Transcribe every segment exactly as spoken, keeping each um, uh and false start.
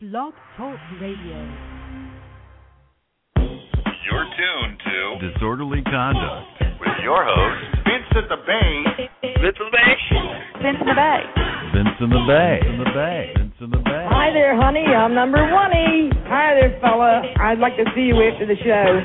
Blog Talk Radio. You're tuned to Disorderly Conduct with your host, Vince at the Bay. Vince in the Bay. Vince in the Bay. Vince in the Bay. Vince in the Bay. Vince in the Bay. Hi there, honey. I'm number one-y. Hi there, fella. I'd like to see you after the show.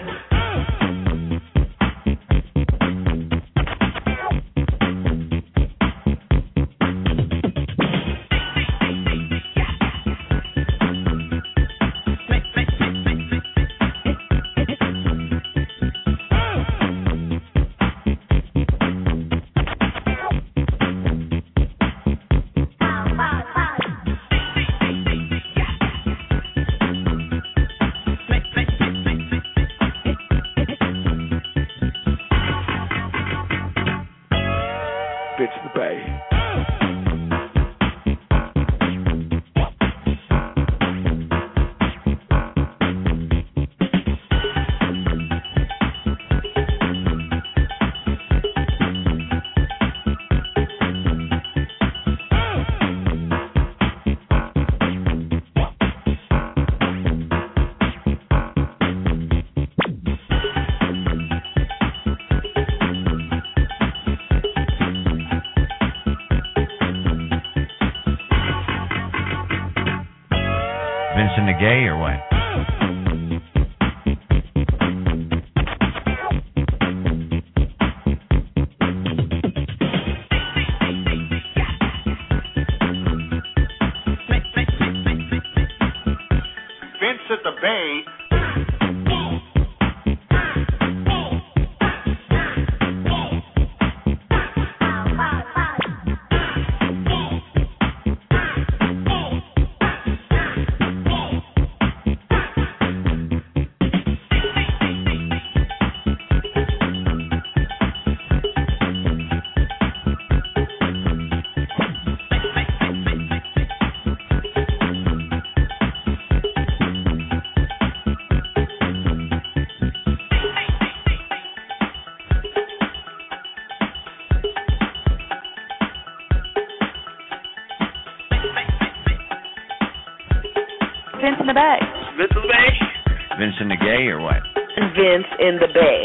Gay or what? Vince at the Bay. Vince in the Bay. Vince in the Bay. Vince in the Gay or what? Vince in the Bay.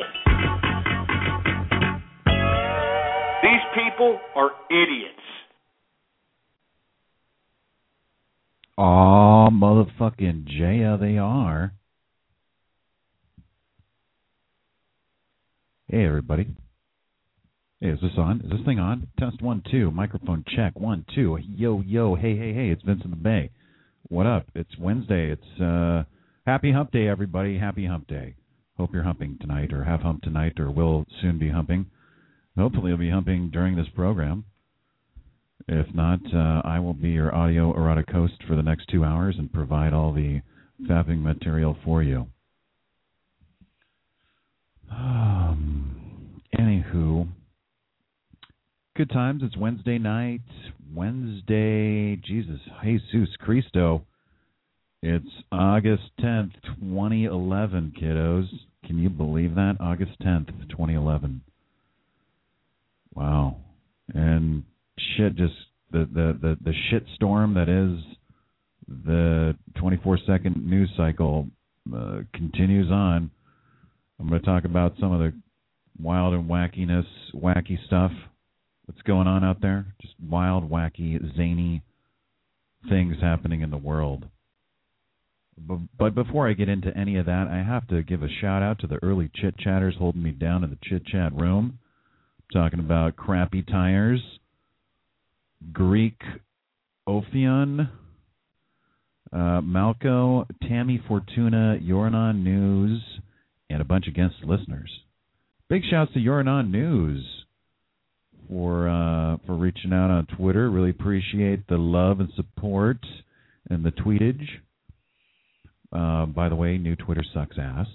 These people are idiots. Aw, motherfucking Jaya, they are. Hey, everybody. Hey, is this on? Is this thing on? Test one, two. Microphone check. One, two. Yo, yo. Hey, hey, hey. It's Vince in the Bay. What up? It's Wednesday. It's uh, Happy Hump Day, everybody. Happy Hump Day. Hope you're humping tonight or have hump tonight or will soon be humping. Hopefully you'll be humping during this program. If not, uh, I will be your audio erotic host for the next two hours and provide all the fapping material for you. Um, anywho, good times. It's Wednesday night. Wednesday, Jesus, Jesus Cristo. It's August tenth, twenty eleven, kiddos. Can you believe that? August tenth, twenty eleven. Wow. And shit, just the, the, the, the shit storm that is the twenty-four second news cycle uh, continues on. I'm going to talk about some of the wild and wackiness, wacky stuff that's going on out there. Just wild, wacky, zany things happening in the world. But, but before I get into any of that, I have to give a shout-out to the early chit-chatters holding me down in the chit-chat room. I'm talking about Crappy Tires, Greek Ophion, uh, Malco, Tammy Fortuna, Yoranon News, and a bunch of guest listeners. Big shouts to Yoranon News for uh, for reaching out on Twitter. Really appreciate the love and support and the tweetage. Uh, by the way, new Twitter sucks ass.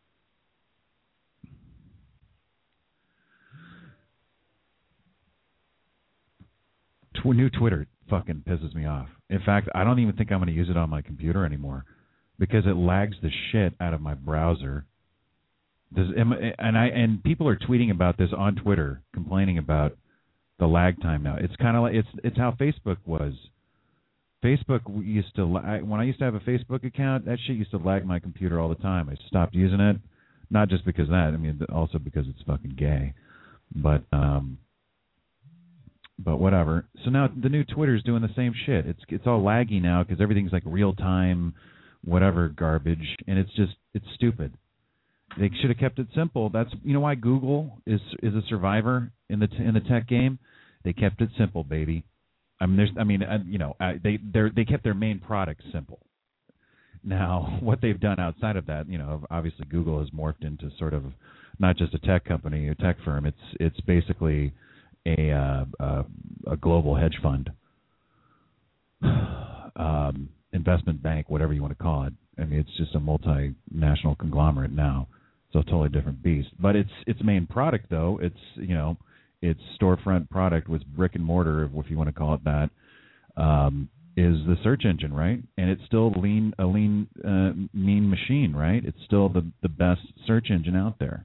Tw- new Twitter fucking pisses me off. In fact, I don't even think I'm going to use it on my computer anymore because it lags the shit out of my browser. Does, and I and people are tweeting about this on Twitter, complaining about the lag time now. It's kind of like it's it's how Facebook was Facebook used to, when I used to have a Facebook account, that shit used to lag my computer all the time. I stopped using it, not just because of that. I mean, also because it's fucking gay. But, um, but whatever. So now the new Twitter's doing the same shit. It's it's all laggy now because everything's like real time, whatever garbage, and it's just it's stupid. They should have kept it simple. That's you know why Google is is a survivor in the in the tech game. They kept it simple, baby. I mean, there's I mean, uh, you know, uh, they they they kept their main product simple. Now, what they've done outside of that, you know, obviously Google has morphed into sort of not just a tech company, a tech firm. It's it's basically a uh, uh, a global hedge fund, um, investment bank, whatever you want to call it. I mean, it's just a multinational conglomerate now. So a totally different beast. But its its main product, though, it's you know, its storefront product was brick and mortar, if you want to call it that, um, is the search engine, right? And it's still lean a lean, uh, mean machine, right? It's still the the best search engine out there.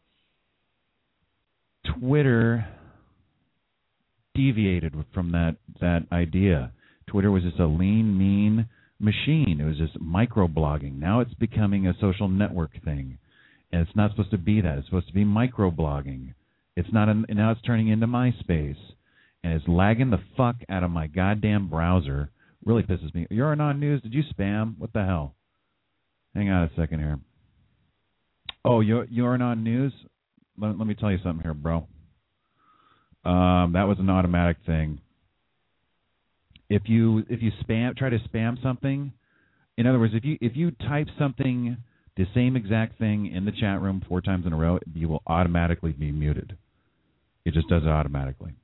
Twitter deviated from that that idea. Twitter was just a lean, mean machine. It was just microblogging. Now it's becoming a social network thing, and it's not supposed to be that. It's supposed to be microblogging. It's not. A, now it's turning into MySpace, and it's lagging the fuck out of my goddamn browser. Really pisses me. You're on news. Did you spam? What the hell? Hang on a second here. Oh, you're you're on news. Let, let me tell you something here, bro. Um, that was an automatic thing. If you if you spam try to spam something, in other words, if you if you type something the same exact thing in the chat room four times in a row, you will automatically be muted. It just does it automatically.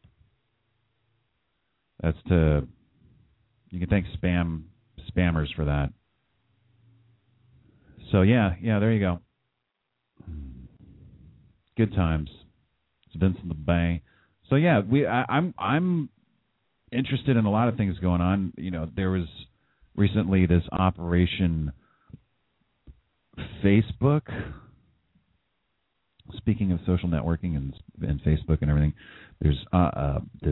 That's to you can thank spam spammers for that. So yeah, yeah, there you go. Good times. It's Vincent the Bay. So yeah, we I, I'm I'm interested in a lot of things going on. You know, there was recently this Operation Facebook. Speaking of social networking and and Facebook and everything, there's uh, uh, this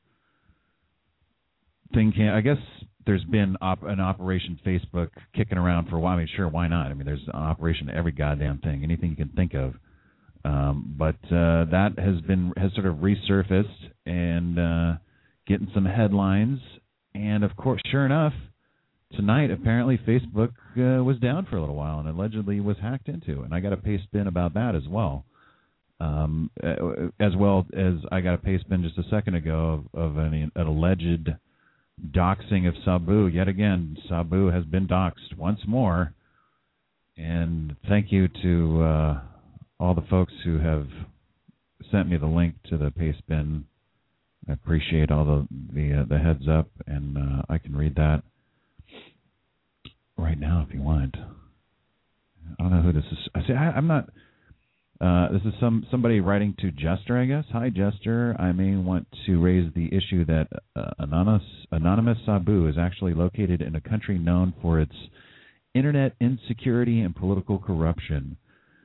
thing. Can I guess there's been op- an Operation Facebook kicking around for a while. I mean, sure, why not? I mean, there's an operation to every goddamn thing, anything you can think of. Um, but uh, that has been has sort of resurfaced and uh, getting some headlines. And of course, sure enough, tonight apparently Facebook uh, was down for a little while and allegedly was hacked into. And I got a pay spin about that as well, um, as well as I got a pay spin just a second ago of, of an, an alleged doxing of Sabu. Yet again, Sabu has been doxed once more. And thank you to Uh, all the folks who have sent me the link to the pay spin. I appreciate all the the, uh, the heads up, and uh, I can read that right now if you want. I don't know who this is. I see. I, I'm not. Uh, this is some somebody writing to Jester, I guess. Hi, Jester. I may want to raise the issue that uh, anonymous anonymous Sabu is actually located in a country known for its internet insecurity and political corruption.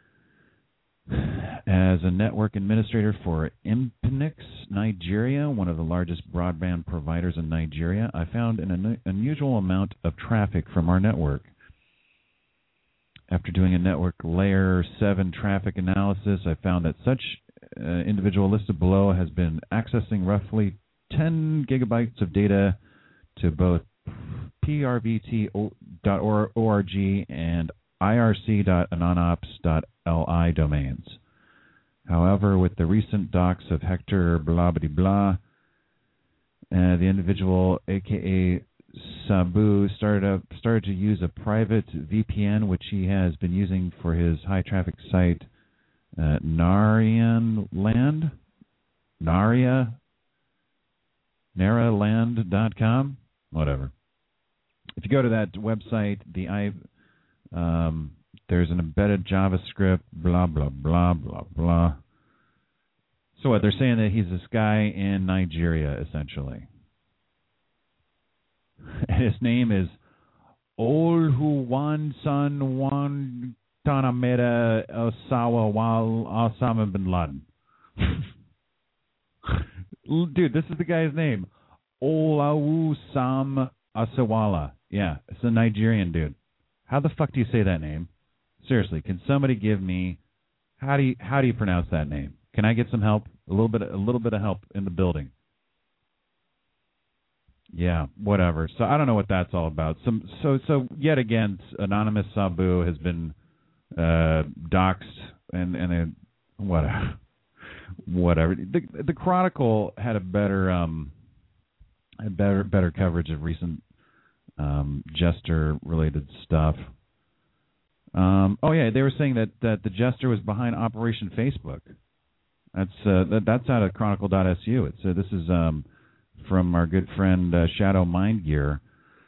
As a network administrator for Infinix Nigeria, one of the largest broadband providers in Nigeria, I found an un- unusual amount of traffic from our network. After doing a network layer seven traffic analysis, I found that such uh, individual listed below has been accessing roughly ten gigabytes of data to both P R V T dot org and I R C dot anonops dot L I domains. However, with the recent docs of Hector blah blah blah, uh, the individual, aka Sabu, started up started to use a private V P N, which he has been using for his high traffic site, uh, Narian Land, Naria, Naraland dot com, whatever. If you go to that website, the I Um, there's an embedded JavaScript, blah, blah, blah, blah, blah. So what, they're saying that he's this guy in Nigeria, essentially. And his name is Oluwansan Wantanamera Osawa Wal Osama bin Laden. Dude, this is the guy's name. Olawusam Asawala. Yeah, it's a Nigerian dude. How the fuck do you say that name? Seriously, can somebody give me how do you how do you pronounce that name? Can I get some help? A little bit a little bit of help in the building. Yeah, whatever. So I don't know what that's all about. Some so so yet again, Anonymous Sabu has been uh, doxxed and and uh, whatever. Whatever. The the Chronicle had a better um had better better coverage of recent um, Jester related stuff. Um, oh yeah, they were saying that, that the Jester was behind Operation Facebook. That's uh, that, that's out of Chronicle dot S U. It's uh, this is um, from our good friend uh, Shadow Mindgear.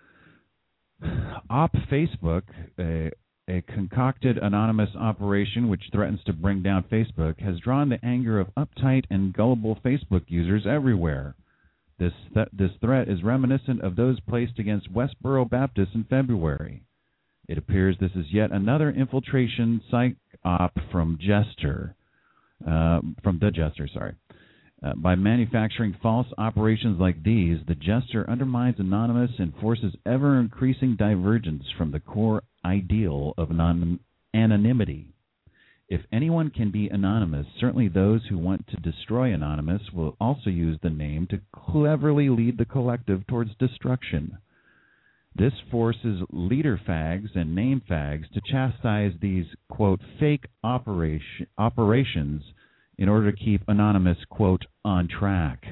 Op Facebook, a a concocted anonymous operation which threatens to bring down Facebook, has drawn the anger of uptight and gullible Facebook users everywhere. This th- this threat is reminiscent of those placed against Westboro Baptist in February. It appears this is yet another infiltration psych op from Jester, uh, from the Jester, sorry. Uh, by manufacturing false operations like these, the Jester undermines Anonymous and forces ever-increasing divergence from the core ideal of anon- anonymity. If anyone can be anonymous, certainly those who want to destroy Anonymous will also use the name to cleverly lead the collective towards destruction. This forces leader fags and name fags to chastise these, quote, fake operation, operations in order to keep Anonymous, quote, on track.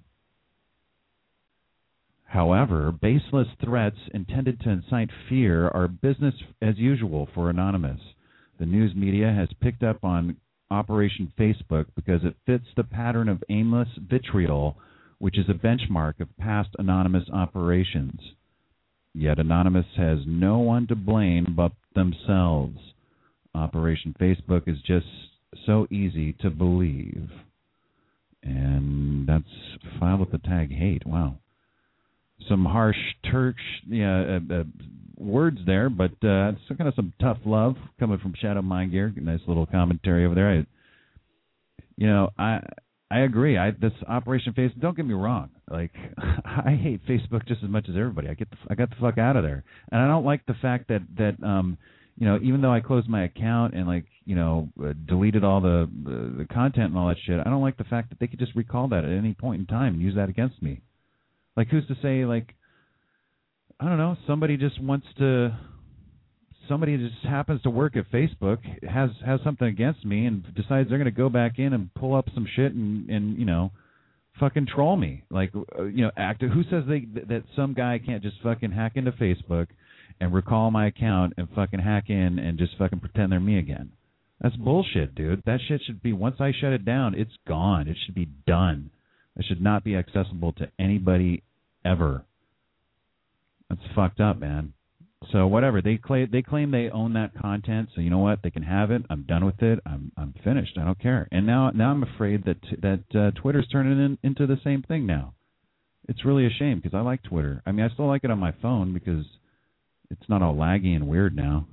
However, baseless threats intended to incite fear are business as usual for Anonymous. The news media has picked up on Operation Facebook because it fits the pattern of aimless vitriol, which is a benchmark of past Anonymous operations. Yet Anonymous has no one to blame but themselves. Operation Facebook is just so easy to believe. And that's filed with the tag hate. Wow. Some harsh Turkish yeah, uh, uh, words there, but uh, it's kind of some tough love coming from Shadow Mindgear. Nice little commentary over there. I, you know, I I agree. I this Operation Facebook. Don't get me wrong. Like I hate Facebook just as much as everybody. I get the, I got the fuck out of there, and I don't like the fact that that um you know even though I closed my account and like you know uh, deleted all the, the the content and all that shit, I don't like the fact that they could just recall that at any point in time and use that against me. Like, who's to say, like, I don't know, somebody just wants to, somebody just happens to work at Facebook, has has something against me, and decides they're going to go back in and pull up some shit and, and you know, fucking troll me. Like, uh, you know, act. Who says they that some guy can't just fucking hack into Facebook and recall my account and fucking hack in and just fucking pretend they're me again? That's bullshit, dude. That shit should be, once I shut it down, it's gone. It should be done. It should not be accessible to anybody ever. That's fucked up, man. So whatever, they claim they claim they own that content. So you know what? They can have it. I'm done with it. I'm I'm finished. I don't care. And now now I'm afraid that that uh, Twitter's turning in, into the same thing now. It's really a shame because I like Twitter. I mean, I still like it on my phone because it's not all laggy and weird now.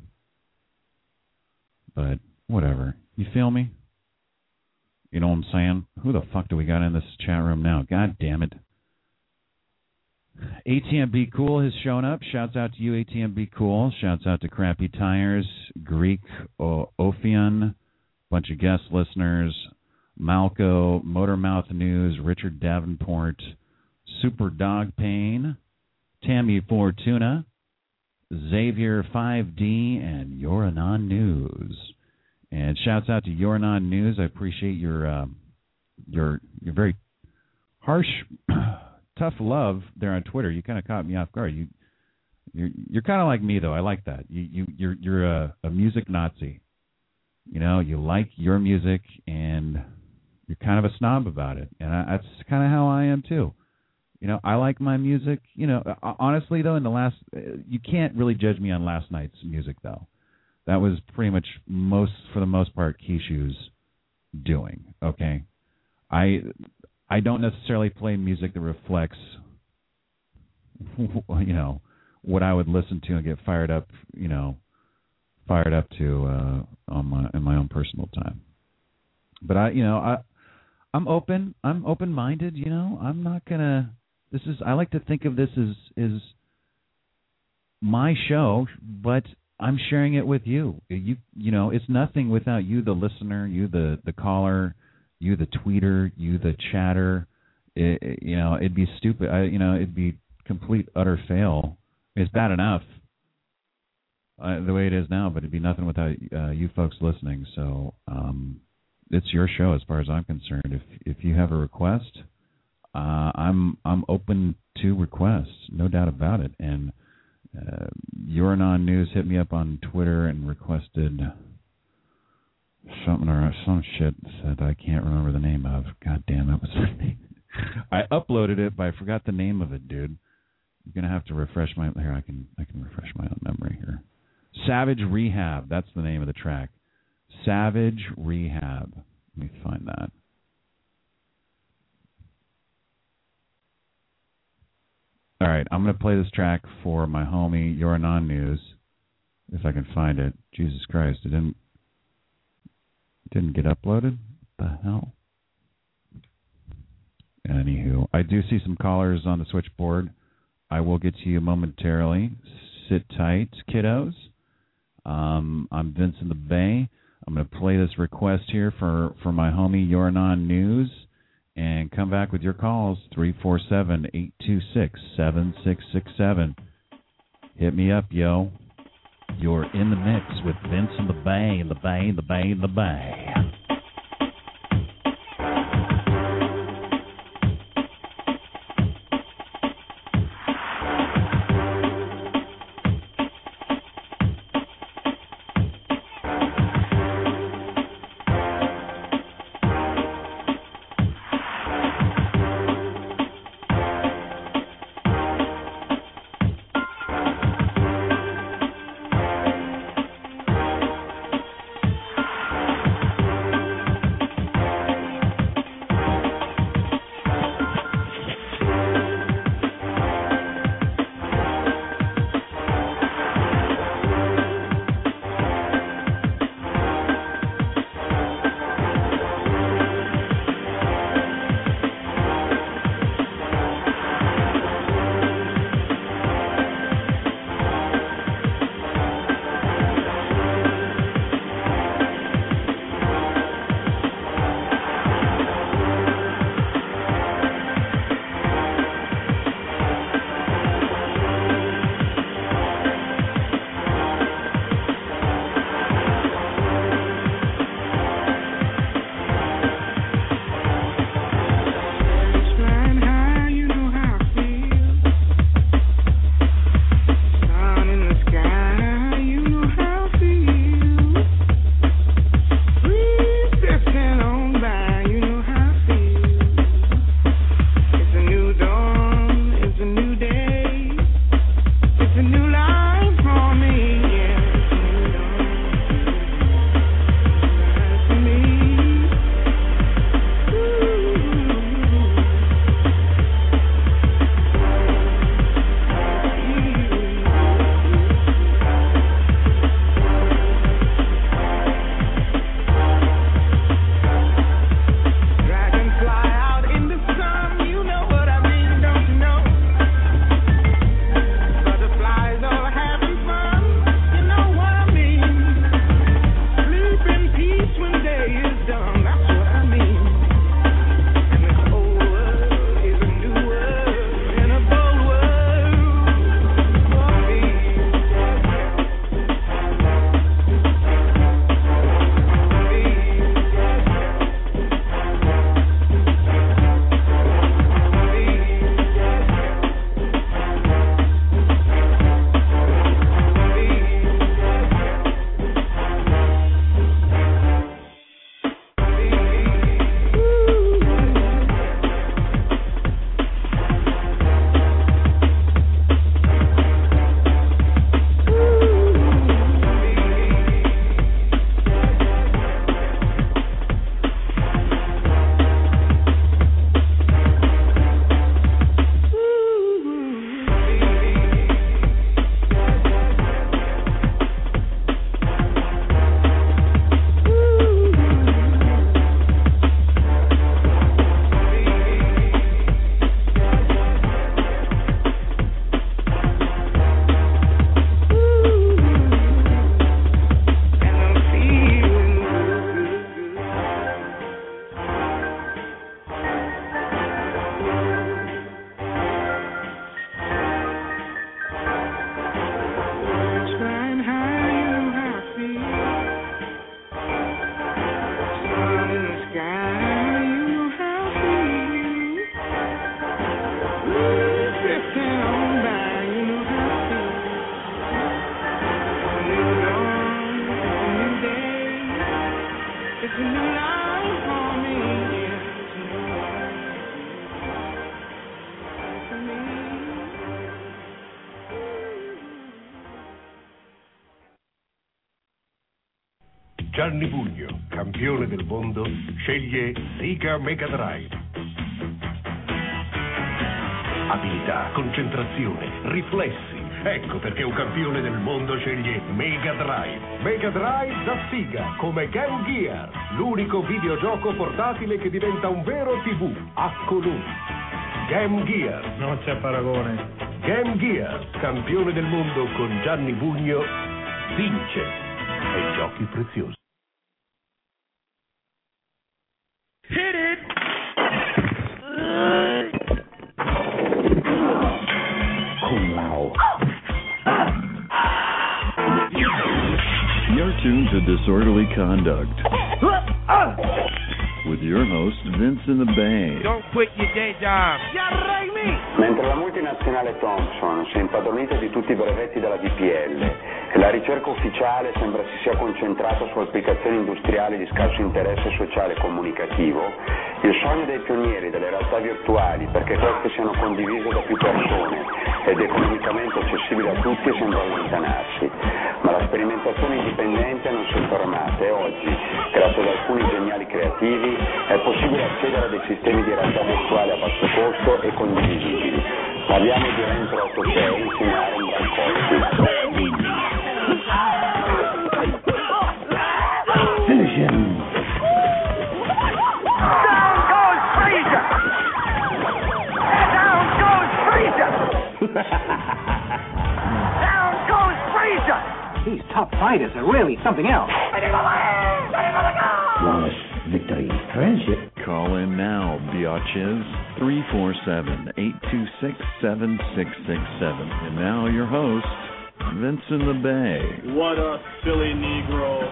But whatever. You feel me? You know what I'm saying? Who the fuck do we got in this chat room now? God damn it. A T M B Cool has shown up. Shouts out to you, A T M B Cool. Shouts out to Crappy Tires, Greek o- Ophion, bunch of guest listeners, Malco, Motormouth News, Richard Davenport, Super Dog Pain, Tammy Fortuna, Xavier five D, and Yoranon News. And shouts out to Yoranon News. I appreciate your uh, your your very harsh, tough love there on Twitter. You kind of caught me off guard. You you're, you're kind of like me though. I like that. You you you're you're a, a music Nazi. You know, you like your music and you're kind of a snob about it. And I, that's kind of how I am too. You know, I like my music. You know, honestly though, in the last, you can't really judge me on last night's music though. That was pretty much most, for the most part, Kishu's doing. Okay, I I don't necessarily play music that reflects, you know, what I would listen to and get fired up, you know, fired up to uh, on my in my own personal time. But I, you know, I I'm open. I'm open-minded. You know, I'm not gonna. This is. I like to think of this as is my show, but I'm sharing it with you. You you know, it's nothing without you, the listener, you, the, the caller, you, the tweeter, you, the chatter. It, it, you know, it'd be stupid. I, you know, it'd be complete, utter fail. It's bad enough uh, the way it is now, but it'd be nothing without uh, you folks listening. So um, it's your show as far as I'm concerned. If if you have a request, uh, I'm I'm open to requests, no doubt about it. And Uh, Uranon News hit me up on Twitter and requested something or some shit that I can't remember the name of. God damn, that was my name. I uploaded it, but I forgot the name of it, dude. I'm gonna have to refresh my here. I can I can refresh my own memory here. Savage Rehab. That's the name of the track. Savage Rehab. Let me find that. All right, I'm going to play this track for my homie, Uranon News, if I can find it. Jesus Christ, it didn't, it didn't get uploaded? What the hell? Anywho, I do see some callers on the switchboard. I will get to you momentarily. Sit tight, kiddos. Um, I'm Vincent the Bay. I'm going to play this request here for, for my homie, Uranon News. And come back with your calls, three four seven, eight two six, seven six six seven. Hit me up, yo. You're in the mix with Vince and the Bay, the Bay, the Bay, the Bay. Gianni Pugno, campione del mondo, sceglie Sega Mega Drive. Abilità, concentrazione, riflessi. Ecco perché un campione del mondo sceglie Mega Drive. Mega Drive da Sega, come Game Gear, l'unico videogioco portatile che diventa un vero tivù a colori. Game Gear. Non c'è paragone. Game Gear, campione del mondo con Gianni Pugno, vince ai giochi preziosi. Hit it! Kung Lao. You're tuned to Disorderly Conduct with your host, Vince in the Bay. Don't quit your day job. Mentre la multinazionale Thomson si è impadronita di tutti i brevetti della D P L e la ricerca ufficiale sembra si sia concentrata su applicazioni industriali di scarso interesse sociale e comunicativo, il sogno dei pionieri delle realtà virtuali perché queste siano condivise da più persone ed economicamente accessibili a tutti sembra allontanarsi. Ma la sperimentazione indipendente non si è fermata e oggi, grazie ad alcuni geniali creativi, è possibile accedere a dei sistemi di realtà virtuale a basso costo e condivisibili. Parliamo di Rentro otto sei insieme a Aaron Brancotti. Finish him. Down goes Freezer! Down goes Freezer! Down goes Freezer! These top fighters are really something else. Flawless victory. Friendship. Call in now, biatches. three four seven, eight two six, seven six six seven. And now your host, Vince in the Bay. What a silly Negro.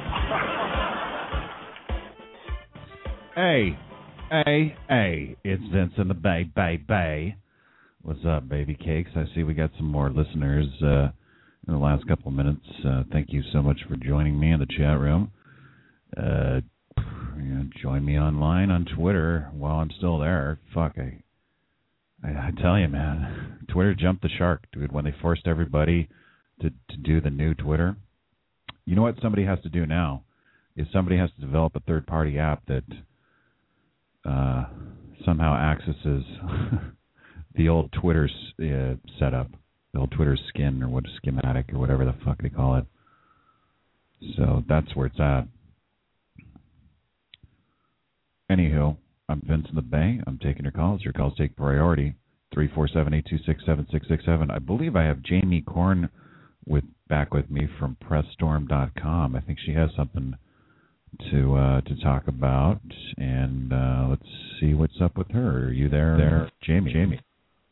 Hey, hey, hey, it's Vince in the Bay, Bay, Bay. What's up, baby cakes? I see we got some more listeners uh, in the last couple of minutes. Uh, thank you so much for joining me in the chat room. Uh, you know, join me online on Twitter while I'm still there. Fuck, I, I, I tell you, man, Twitter jumped the shark, dude, when they forced everybody to, to do the new Twitter. You know what somebody has to do now? Is somebody has to develop a third-party app that uh, somehow accesses the old Twitter uh, setup, the old Twitter skin or what schematic or whatever the fuck they call it. So that's where it's at. Anywho, I'm Vince in the Bay. I'm taking your calls. Your calls take priority. three four seven, eight two six, seven six six seven. I believe I have Jamie Korn with back with me from press storm dot com. I think she has something to uh, to talk about, and uh, let's see what's up with her. Are you there, there, Jamie? Jamie.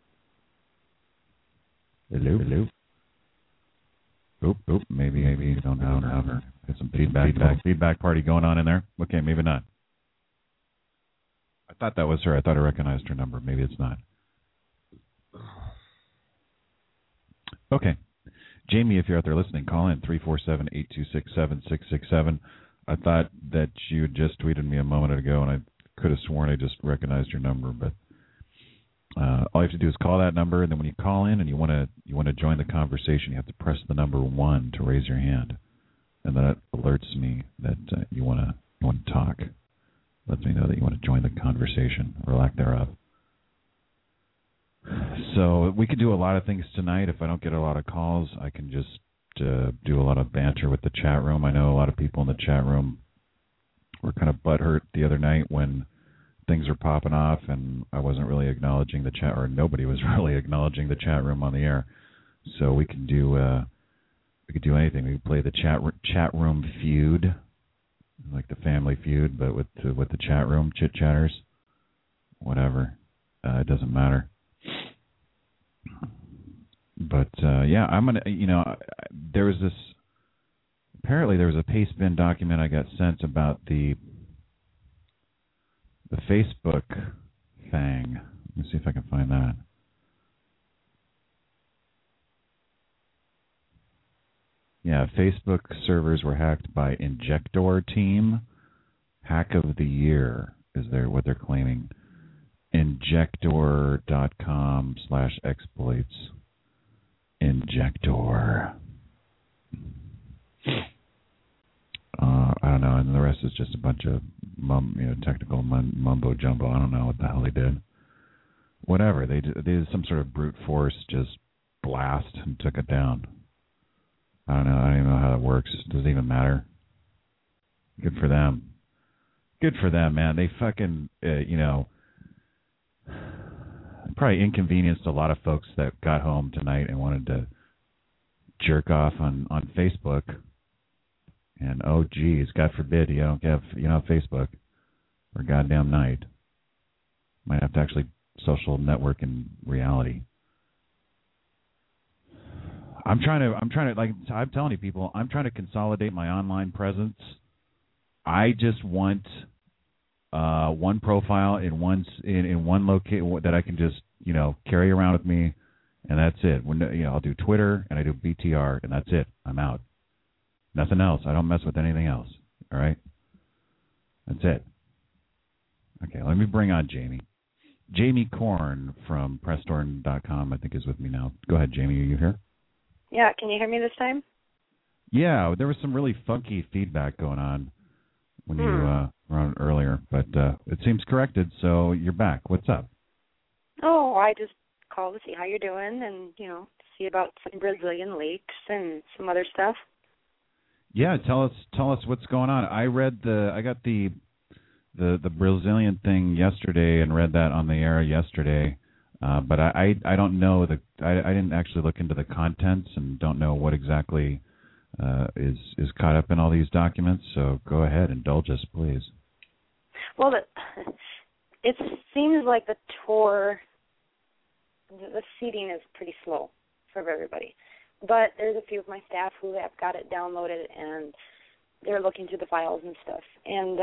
Hello, hello. Oop, oop. Maybe, maybe you don't have her. Got some feedback, feedback, feedback party going on in there. Okay, maybe not. I thought that was her. I thought I recognized her number. Maybe it's not. Okay. Jamie, if you're out there listening, call in three four seven, eight two six, seven six six seven. I thought that you had just tweeted me a moment ago, and I could have sworn I just recognized your number. But uh, all you have to do is call that number, and then when you call in and you want to you want to join the conversation, you have to press the number one to raise your hand, and that alerts me that uh, you want to you want to talk. Lets me know that you want to join the conversation, or lack thereof. So we could do a lot of things tonight. If I don't get a lot of calls, I can just uh, do a lot of banter with the chat room. I know a lot of people in the chat room were kind of butthurt the other night when things were popping off, and I wasn't really acknowledging the chat, or nobody was really acknowledging the chat room on the air. So we can do uh, we could do anything. We could play the chat chat room feud, like the Family Feud, but with uh, with the chat room chit chatters, whatever. Uh, it doesn't matter. But uh, yeah, I'm gonna. You know, there was this. Apparently, there was a Pastebin document I got sent about the the Facebook thing. Let me see if I can find that. Yeah, Facebook servers were hacked by Injector Team. Hack of the year is there what they're claiming. Injector dot com slash exploits. Injector. Uh, I don't know, and the rest is just a bunch of mum, you know, technical mumbo jumbo. I don't know what the hell they did. Whatever they did, they did some sort of brute force just blast and took it down. I don't know. I don't even know how that works. Does it even matter? Good for them. Good for them, man. They fucking, uh, you know, probably inconvenienced a lot of folks that got home tonight and wanted to jerk off on, on Facebook. And, oh, geez, God forbid you don't have, you know, Facebook for a goddamn night. Might have to actually social network in reality. I'm trying to, I'm trying to, like, I'm telling you people, I'm trying to consolidate my online presence. I just want uh, one profile in one in, in one location that I can just, you know, carry around with me, and that's it. When, you know, I'll do Twitter and I do B T R, and that's it. I'm out. Nothing else. I don't mess with anything else. All right? That's it. Okay, let me bring on Jamie. Jamie Korn from Presstorn dot com, I think, is with me now. Go ahead, Jamie. Are you here? Yeah, can you hear me this time? Yeah, there was some really funky feedback going on when hmm. you uh, were on earlier, but uh, it seems corrected, so you're back. What's up? Oh, I just called to see how you're doing and, you know, see about some Brazilian leaks and some other stuff. Yeah, tell us tell us what's going on. I read the I got the the the Brazilian thing yesterday and read that on the air yesterday. Uh, but I, I I don't know the I, I didn't actually look into the contents and don't know what exactly uh, is is caught up in all these documents. So go ahead, indulge us, please. Well, the, it seems like the tour, the, the seating is pretty slow for everybody. But there's a few of my staff who have got it downloaded and they're looking through the files and stuff. And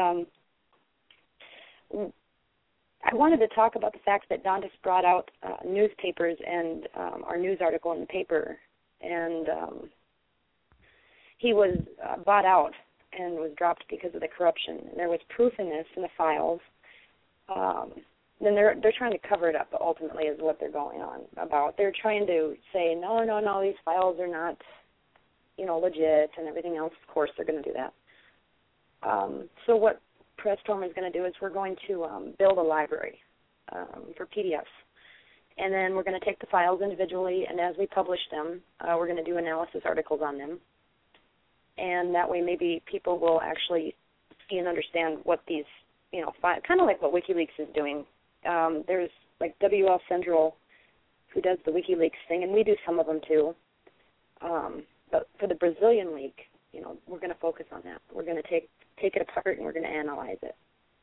um, I wanted to talk about the fact that Dantas brought out uh, newspapers and um, our news article in the paper, and um, he was uh, bought out and was dropped because of the corruption. And there was proof in this in the files. Um, then they're they're trying to cover it up. Ultimately, is what they're going on about. They're trying to say no, no, no. These files are not, you know, legit and everything else. Of course, they're going to do that. Um, so what Presstorm is going to do is we're going to um, build a library um, for P D Fs. And then we're going to take the files individually, and as we publish them, uh, we're going to do analysis articles on them. And that way maybe people will actually see and understand what these, you know, fi- kind of like what WikiLeaks is doing. Um, there's like W L Central who does the WikiLeaks thing, and we do some of them too. Um, but for the Brazilian leak, you know, we're going to focus on that. We're going to take take it apart and we're going to analyze it.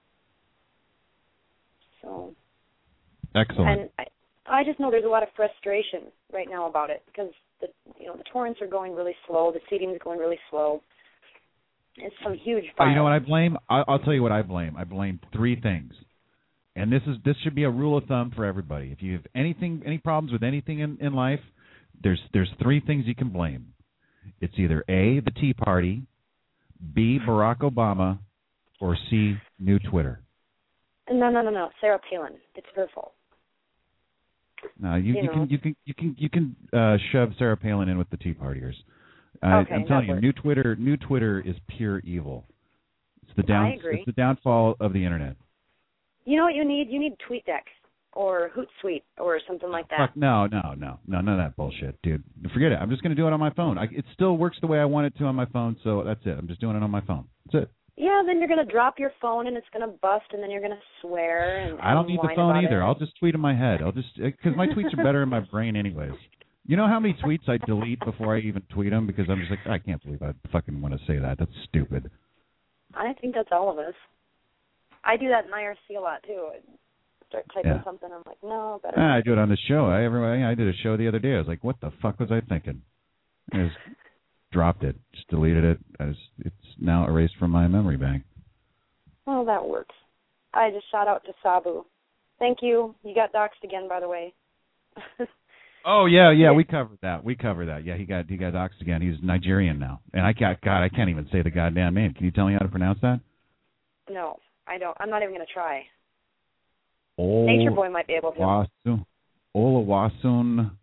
So, excellent. And I, I just know there's a lot of frustration right now about it because the you know the torrents are going really slow, the seeding is going really slow. It's some huge files. Oh, you know what I blame? I'll, I'll tell you what I blame. I blame three things, and this is this should be a rule of thumb for everybody. If you have anything, any problems with anything in, in life, there's there's three things you can blame. It's either A, the Tea Party, B, Barack Obama, or C, new Twitter. No, no, no, no. Sarah Palin. It's her fault. No, you, you, you know. can you can you can you can uh, shove Sarah Palin in with the Tea Partiers. Uh, okay, I'm telling you, works. new Twitter new Twitter is pure evil. It's the down I agree. it's the downfall of the internet. You know what you need? You need TweetDeck or Hootsuite or something like that. Fuck, no, no, no, no, none of that bullshit, dude. Forget it. I'm just going to do it on my phone. I, it still works the way I want it to on my phone, so that's it. I'm just doing it on my phone. That's it. Yeah, then you're going to drop your phone and it's going to bust, and then you're going to swear and I don't and need the whine phone about either. it. I'll just tweet in my head. I'll just because my tweets are better in my brain anyways. You know how many tweets I delete before I even tweet them because I'm just like, I can't believe I fucking want to say that. That's stupid. I think that's all of us. I do that in I R C a lot too. I start typing Yeah. something, I'm like, no, better. Ah, I do it on the show. I every I did a show the other day. I was like, what the fuck was I thinking? I just dropped it, just deleted it. I just, it's now erased from my memory bank. Well, that works. I just shout out to Sabu. Thank you. You got doxxed again, by the way. Oh yeah, yeah, we covered that. We covered that. Yeah, he got he got doxxed again. He's Nigerian now, and I got God, I can't even say the goddamn name. Can you tell me how to pronounce that? No, I don't. I'm not even going to try. Ol- Nature Boy might be able to. Wasun, Oluwasun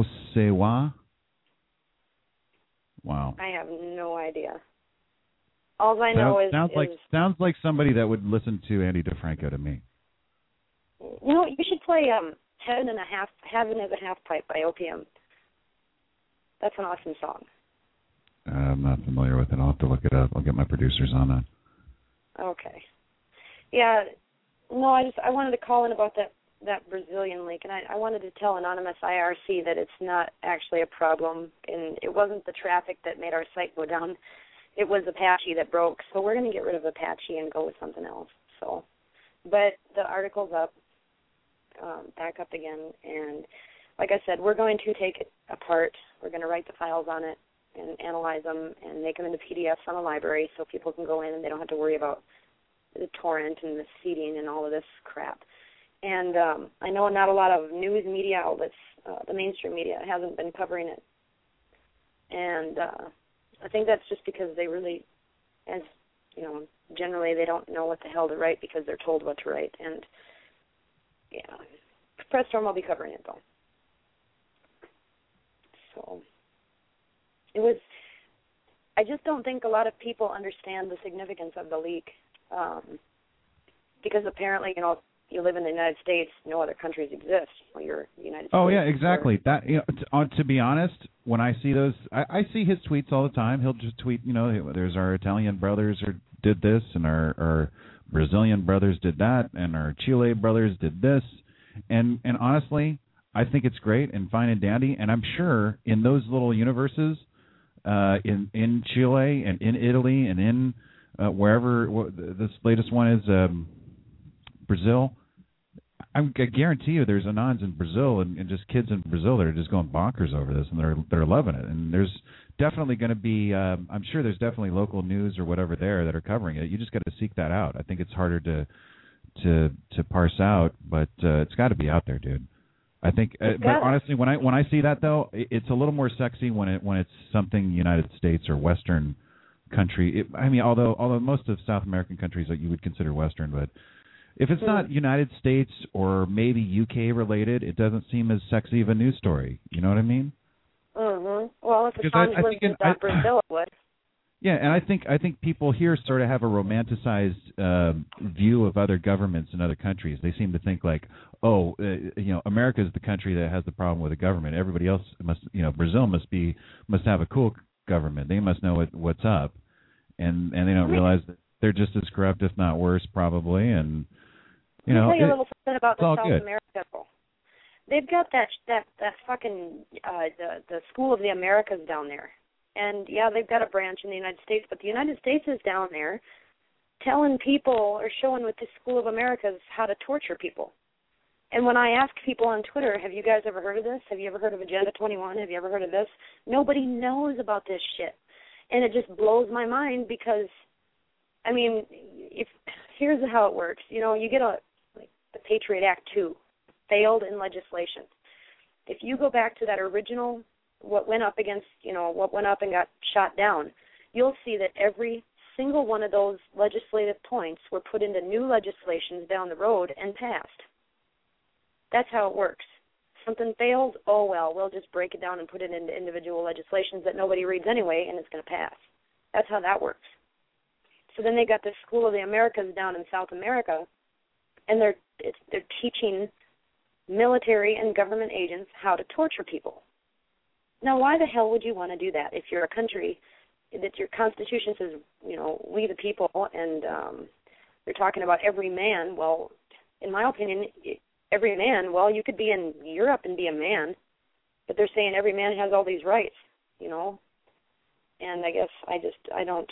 Osewa. Wow. I have no idea. All I know sounds, is sounds is, like sounds like somebody that would listen to Andy DeFranco to me. You know, you should play um, "Heaven and a Half." Heaven is a Half Pipe by O P M. That's an awesome song. Uh, I'm not familiar with it. I'll have to look it up. I'll get my producers on that. Okay. Yeah. No, I just I wanted to call in about that that Brazilian leak, and I, I wanted to tell Anonymous I R C that it's not actually a problem, and it wasn't the traffic that made our site go down. It was Apache that broke, so we're going to get rid of Apache and go with something else. So, but the article's up, um, back up again, and like I said, we're going to take it apart. We're going to write the files on it and analyze them and make them into P D Fs on a library so people can go in and they don't have to worry about the torrent and the seeding and all of this crap. And um, I know not a lot of news media outlets, uh, the mainstream media, hasn't been covering it. And uh, I think that's just because they really, as you know, generally they don't know what the hell to write because they're told what to write. And yeah, Press Storm will be covering it though. So it was. I just don't think a lot of people understand the significance of the leak, um, because apparently, you know, you live in the United States, no other countries exist. Well, you're the United States. Oh yeah, exactly. That you know, to, uh, to be honest, when I see those, I, I see his tweets all the time. He'll just tweet, you know, there's our Italian brothers who did this, and our, our Brazilian brothers did that, and our Chile brothers did this, and and honestly, I think it's great and fine and dandy, and I'm sure in those little universes, uh, in in Chile and in Italy and in uh, wherever what, this latest one is, um, Brazil. I guarantee you, there's Anons in Brazil and, and just kids in Brazil that are just going bonkers over this, and they're they're loving it. And there's definitely going to be, um, I'm sure there's definitely local news or whatever there that are covering it. You just got to seek that out. I think it's harder to to to parse out, but uh, it's got to be out there, dude. I think, uh, but honestly, when I when I see that though, it's a little more sexy when it when it's something United States or Western country. It, I mean, although although most of South American countries that you would consider Western, but if it's not United States or maybe U K related, it doesn't seem as sexy of a news story. You know what I mean? Mm-hmm. Well, if it's on I, Brazil, it would. Yeah, and I think I think people here sort of have a romanticized uh, view of other governments in other countries. They seem to think like, oh, uh, you know, America is the country that has the problem with the government. Everybody else must, you know, Brazil must be must have a cool government. They must know what, what's up, and and they don't realize that they're just as corrupt, if not worse, probably. And you know, Let me tell you it, a little something about the South good. America. They've got that that that fucking uh, the the School of the Americas down there. And, yeah, they've got a branch in the United States, but the United States is down there telling people or showing with the School of Americas how to torture people. And when I ask people on Twitter, have you guys ever heard of this? Have you ever heard of Agenda twenty-one? Have you ever heard of this? Nobody knows about this shit. And it just blows my mind because, I mean, if here's how it works. You know, you get a, like, the Patriot Act two, failed in legislation. If you go back to that original what went up against, you know, what went up and got shot down, you'll see that every single one of those legislative points were put into new legislations down the road and passed. That's how it works. Something fails, oh, well, we'll just break it down and put it into individual legislations that nobody reads anyway, and it's going to pass. That's how that works. So then they got the School of the Americas down in South America, and they're it's, they're teaching military and government agents how to torture people. Now, why the hell would you want to do that if you're a country that your Constitution says, you know, we the people, and um, they're talking about every man? Well, in my opinion, every man, well, you could be in Europe and be a man, but they're saying every man has all these rights, you know? And I guess I just, I don't,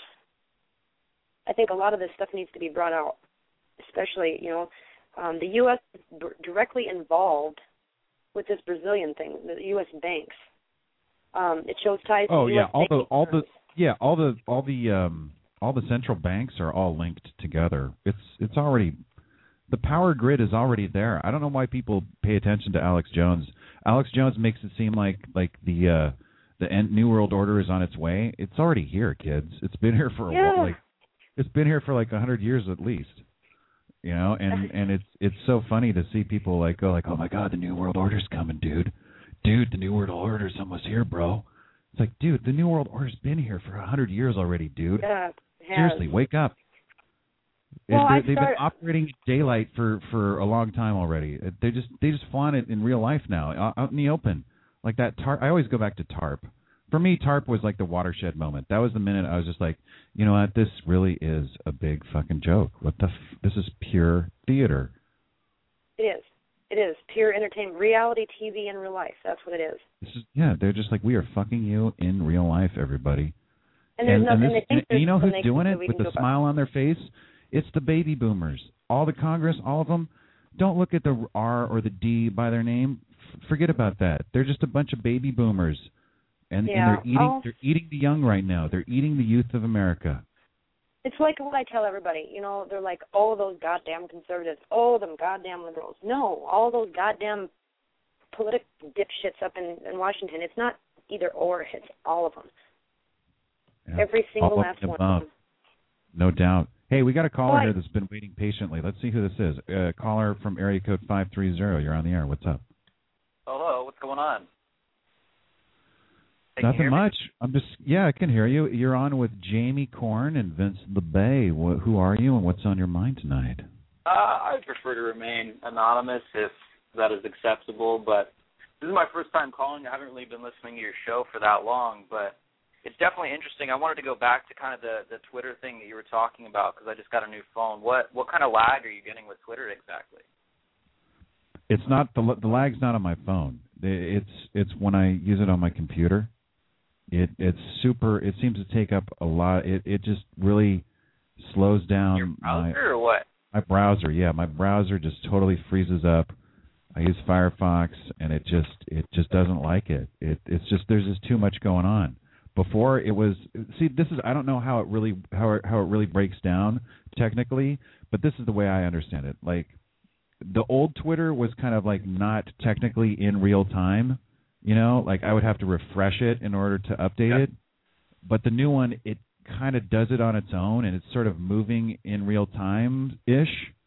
I think a lot of this stuff needs to be brought out, especially, you know, um, the U S is b- directly involved with this Brazilian thing, the U S banks. Um, it shows ties oh, to yeah, U S all the all firms. the yeah, all the all the um, all the central banks are all linked together. It's it's already the power grid is already there. I don't know why people pay attention to Alex Jones. Alex Jones makes it seem like like the uh, the New World Order is on its way. It's already here, kids. It's been here for a yeah. while. Like it's been here for like a hundred years at least. You know, and, and it's it's so funny to see people like go like, oh my God, the New World Order's coming, dude. Dude, the New World Order's almost here, bro. It's like, dude, the New World Order's been here for a hundred years already, dude. Yeah, it Seriously, wake up. Well, they, I they've start... been operating in daylight for, for a long time already. They just they just flaunt it in real life now, out in the open. Like that TARP. I always go back to TARP. For me, TARP was like the watershed moment. That was the minute I was just like, you know what? This really is a big fucking joke. What the? F- this is pure theater. It is. It is pure entertainment, reality T V in real life. That's what it is. This is yeah. They're just like, we are fucking you in real life, everybody. And there's and, nothing. and, this, and, and you know who's doing it with a smile on their face? It's the baby boomers. All the Congress, all of them. Don't look at the R or the D by their name. F- forget about that. They're just a bunch of baby boomers, and, yeah. and they're eating. Oh. They're eating the young right now. They're eating the youth of America. It's like what I tell everybody. You know, they're like, oh, those goddamn conservatives. Oh, them goddamn liberals. No, all those goddamn political dipshits up in, in Washington. It's not either or. It's all of them. Yeah. Every single all last one of them. No doubt. Hey, we got a caller well, here that's been waiting patiently. Let's see who this is. Uh, caller from area code five three zero. You're on the air. What's up? Hello. What's going on? Hey, Nothing much. I'm just, yeah, I can hear you. You're on with Jamie Korn and Vincent LeBay. Wh- who are you and what's on your mind tonight? Uh, I prefer to remain anonymous if that is acceptable, but this is my first time calling. I haven't really been listening to your show for that long, but it's definitely interesting. I wanted to go back to kind of the, the Twitter thing that you were talking about because I just got a new phone. What what kind of lag are you getting with Twitter exactly? It's not, the the lag's not on my phone. It's it's when I use it on my computer. It it's super. It seems to take up a lot. It it just really slows down your browser my or what? My browser. Yeah, my browser just totally freezes up. I use Firefox, and it just it just doesn't like it. It it's just there's just too much going on. Before it was see this is I don't know how it really how it, how it really breaks down technically, but this is the way I understand it. Like the old Twitter was kind of like not technically in real time. You know, like I would have to refresh it in order to update yeah. it. But the new one, it kind of does it on its own, and it's sort of moving in real time-ish.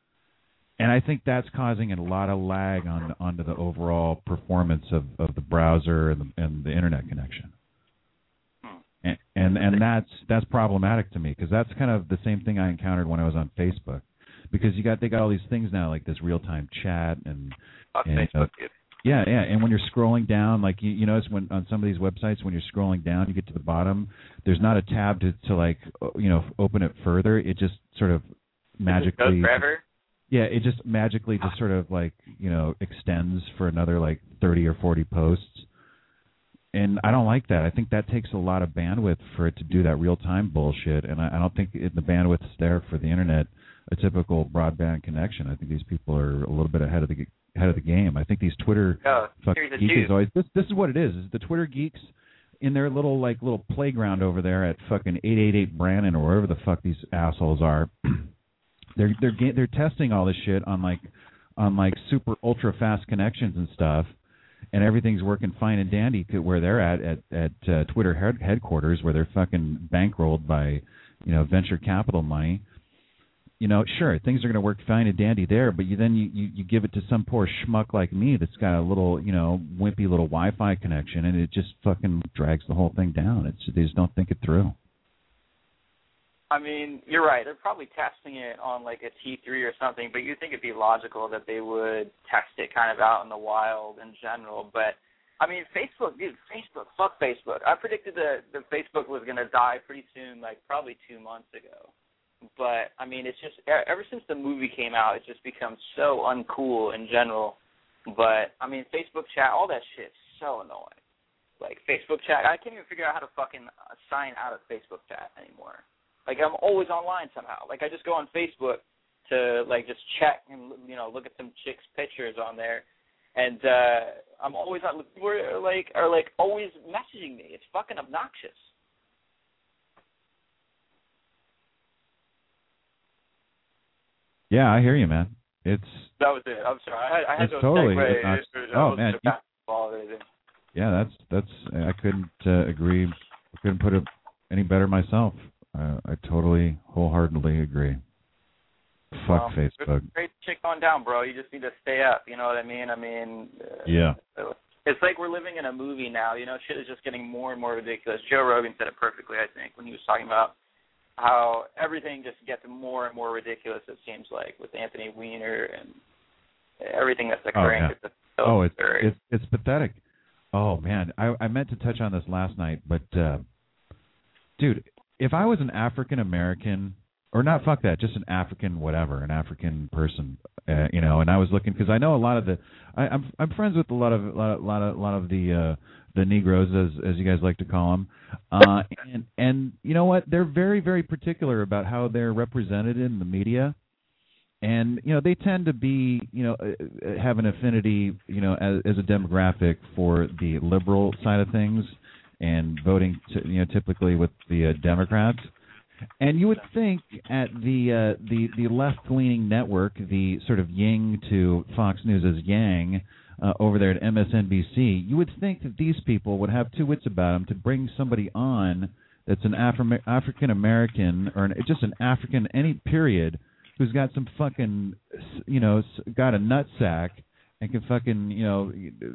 And I think that's causing a lot of lag on onto the overall performance of, of the browser and the, and the internet connection. Hmm. And, and and that's that's problematic to me because that's kind of the same thing I encountered when I was on Facebook. Because you got they got all these things now like this real-time chat and, Fuck and Facebook, uh, Yeah, yeah, and when you're scrolling down, like you, you notice when on some of these websites, when you're scrolling down, you get to the bottom. There's not a tab to, to like, you know, open it further. It just sort of magically. It goes forever? Yeah, it just magically just sort of like, you know, extends for another like thirty or forty posts. And I don't like that. I think that takes a lot of bandwidth for it to do that real time bullshit. And I, I don't think it, the bandwidth's there for the internet, a typical broadband connection. I think these people are a little bit ahead of the ahead of the game. I think these Twitter oh, fucking geeks always this this is what it is. Is the Twitter geeks in their little like little playground over there at fucking eight eight eight Brannon or wherever the fuck these assholes are. they're they're they're testing all this shit on like on like super ultra fast connections and stuff, and everything's working fine and dandy where they're at at at uh, Twitter head, headquarters where they're fucking bankrolled by, you know, venture capital money. You know, sure, things are going to work fine and dandy there, but you then you, you, you give it to some poor schmuck like me that's got a little, you know, wimpy little Wi-Fi connection, and it just fucking drags the whole thing down. It's they just don't think it through. I mean, you're right. They're probably testing it on like a T three or something, but you think it'd be logical that they would test it kind of out in the wild in general. But, I mean, Facebook, dude, Facebook, fuck Facebook. I predicted that, that Facebook was going to die pretty soon, like probably two months ago. But, I mean, it's just, ever since the movie came out, it's just become so uncool in general. But, I mean, Facebook chat, all that shit's so annoying. Like, Facebook chat, I can't even figure out how to fucking sign out of Facebook chat anymore. Like, I'm always online somehow. Like, I just go on Facebook to, like, just check and, you know, look at some chicks' pictures on there. And uh, I'm always on, we're, like, are, like, always messaging me. It's fucking obnoxious. Yeah, I hear you, man. It's that was it. I'm sorry. I, I had it's to totally. segue. It's not, it, it, oh man, you, or anything. yeah, that's that's. I couldn't uh, agree. I couldn't put it any better myself. Uh, I totally, wholeheartedly agree. Fuck well, Facebook. Great chick on down, bro. You just need to stay up. You know what I mean? I mean. Uh, yeah. It's like we're living in a movie now. You know, shit is just getting more and more ridiculous. Joe Rogan said it perfectly, I think, when he was talking about how everything just gets more and more ridiculous, it seems like, with Anthony Weiner and everything that's occurring. Oh, yeah. It's oh it's, very... it's it's pathetic. Oh, man, I, I meant to touch on this last night, but, uh, dude, if I was an African-American, or not, fuck that, just an African whatever, an African person, uh, you know, and I was looking, because I know a lot of the, I, I'm I'm friends with a lot of, a lot of, lot of, lot of the, uh, the Negroes, as as you guys like to call them, uh, and, and you know what, they're very, very particular about how they're represented in the media. And, you know, they tend to be, you know, have an affinity, you know, as, as a demographic for the liberal side of things and voting, to, you know, typically with the uh, Democrats. And you would think at the uh, the, the left-leaning network, the sort of yin to Fox News as yang uh, over there at M S N B C, you would think that these people would have two wits about them to bring somebody on that's an Afri- African-American or an, just an African, any period, who's got some fucking, you know, got a nutsack and can fucking, you know,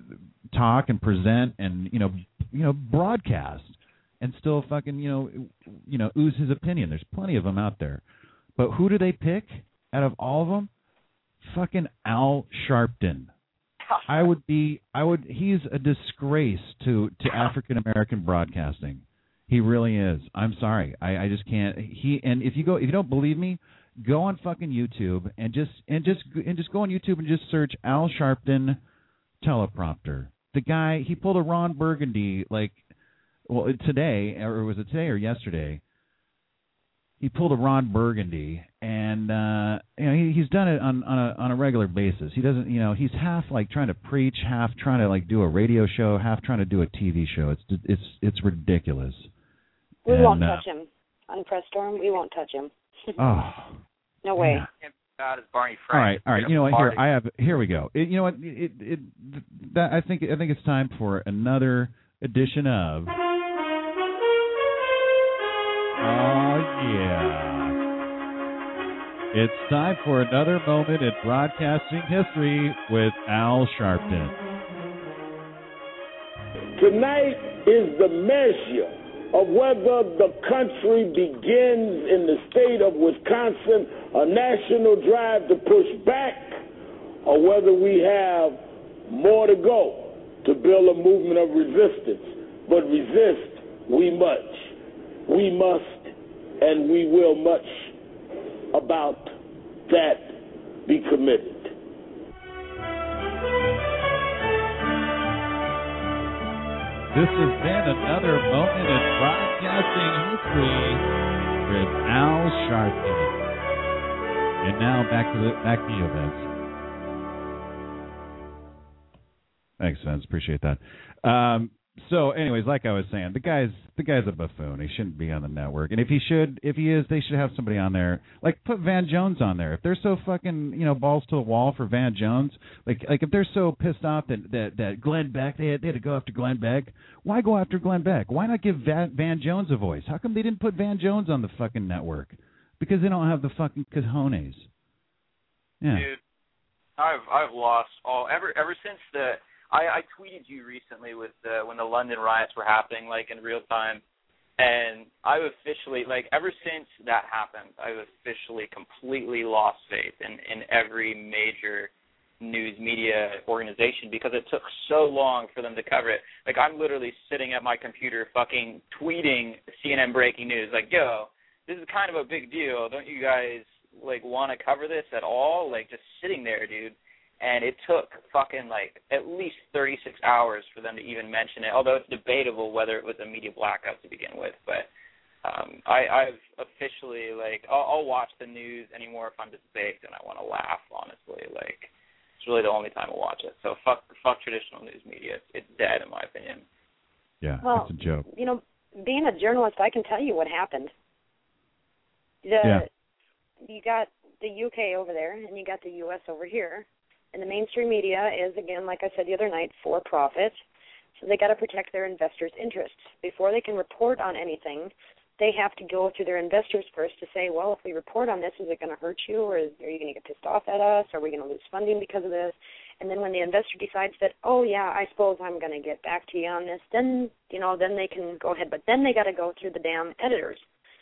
talk and present and, you know, you know, broadcast and still fucking, you know, you know, ooze his opinion. There's plenty of them out there. But who do they pick out of all of them? Fucking Al Sharpton. I would be, I would, he's a disgrace to, to African-American broadcasting. He really is. I'm sorry. I, I just can't. He, and if you go, if you don't believe me, go on fucking YouTube and just and just and just go on YouTube and just search Al Sharpton teleprompter. The guy, he pulled a Ron Burgundy like, well, today, or was it today or yesterday? He pulled a Ron Burgundy, and uh, you know he, he's done it on on a on a regular basis. He doesn't, you know, he's half like trying to preach, half trying to like do a radio show, half trying to do a T V show. It's it's it's ridiculous. We and, won't uh, touch him on Press Storm. We won't touch him. Oh. No way. Yeah. About as Barney All right, Frank. all right. You know what? Here I have. Here we go. It, you know what? It, it, it, that I think I think it's time for another edition of. Oh yeah! It's time for another moment in broadcasting history with Al Sharpton. Tonight is the measure of whether the country begins in the state of Wisconsin a national drive to push back, or whether we have more to go to build a movement of resistance. But resist we much. We must and we will much about that be committed. This has been another moment in broadcasting history with Al Sharpton. And now back to the back to you, Vince. Thanks, Vince. Appreciate that. Um, so, anyways, like I was saying, the guy's the guy's a buffoon. He shouldn't be on the network. And if he should, if he is, they should have somebody on there. Like, put Van Jones on there. If they're so fucking, you know, balls to the wall for Van Jones, like, like if they're so pissed off that that, that Glenn Beck, they had, they had to go after Glenn Beck. Why go after Glenn Beck? Why not give Van, Van Jones a voice? How come they didn't put Van Jones on the fucking network? Because they don't have the fucking cojones. Yeah. Dude, I've I've lost all ever ever since the. I, I tweeted you recently with the, when the London riots were happening, like in real time, and I've officially, like ever since that happened, I've officially completely lost faith in, in every major news media organization because it took so long for them to cover it. Like I'm literally sitting at my computer fucking tweeting C N N breaking news, like, yo, this is kind of a big deal. Don't you guys, like, want to cover this at all? Like, just sitting there, dude. And it took fucking, like, at least thirty-six hours for them to even mention it, although it's debatable whether it was a media blackout to begin with. But um, I, I've officially, like, I'll, I'll watch the news anymore if I'm just baked and I want to laugh, honestly. Like, it's really the only time I watch it. So fuck fuck traditional news media. It's, it's dead, in my opinion. Yeah, well, it's a joke. You know, being a journalist, I can tell you what happened. The, yeah. You got the U K over there, and you got the U S over here. And the mainstream media is, again, like I said the other night, for profit. So they got to protect their investors' interests. Before they can report on anything, they have to go through their investors first to say, well, if we report on this, is it going to hurt you, or is, are you going to get pissed off at us? Are we going to lose funding because of this? And then when the investor decides that, oh, yeah, I suppose I'm going to get back to you on this, then, you know, then they can go ahead. But then they got to go through the damn editors.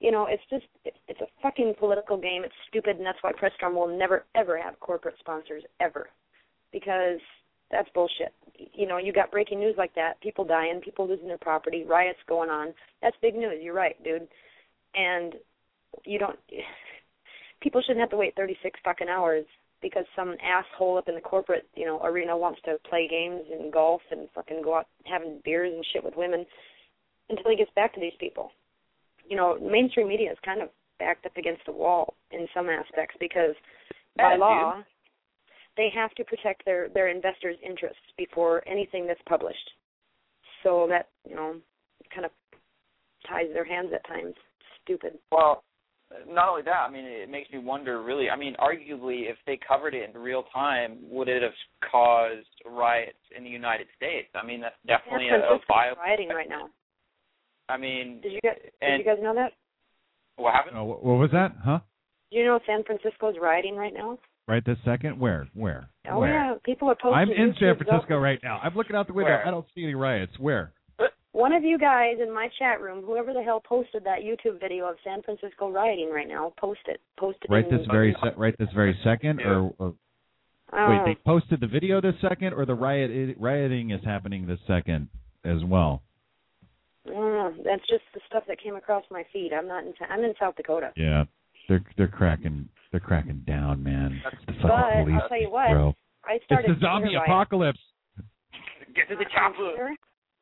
You know, it's just, it's, it's a fucking political game. It's stupid, and that's why PressStorm will never, ever have corporate sponsors, ever. Because that's bullshit. You know, you got breaking news like that, people dying, people losing their property, riots going on. That's big news. You're right, dude. And you don't, people shouldn't have to wait thirty-six fucking hours because some asshole up in the corporate, you know, arena wants to play games and golf and fucking go out having beers and shit with women until he gets back to these people. You know, mainstream media is kind of backed up against the wall in some aspects because by law, dude, they have to protect their, their investors' interests before anything that's published. So that, you know, kind of ties their hands at times. Stupid. Well, not only that, I mean, it makes me wonder, really, I mean, arguably, if they covered it in real time, would it have caused riots in the United States? I mean, that's definitely San a, a viable... rioting right now. I mean... Did you guys, and, did you guys know that? What happened? Oh, what was that, huh? Do you know San Francisco's rioting right now? Right this second? Where? Where? Oh, Where? yeah. People are posting... I'm in San Francisco up. right now. I'm looking out the window. Where? I don't see any riots. Where? One of you guys in my chat room, whoever the hell posted that YouTube video of San Francisco rioting right now, post it. Post it. Right in, this very se- right this very second, yeah. or, or wait, they posted the video this second, or the riot rioting is happening this second as well. I don't know. That's just the stuff that came across my feed. I'm not in. I'm in South Dakota. Yeah, they're they're cracking they're cracking down, man. It's the fucking but police, I'll tell you what, bro. I started. It's the zombie apocalypse. Get to the chopper.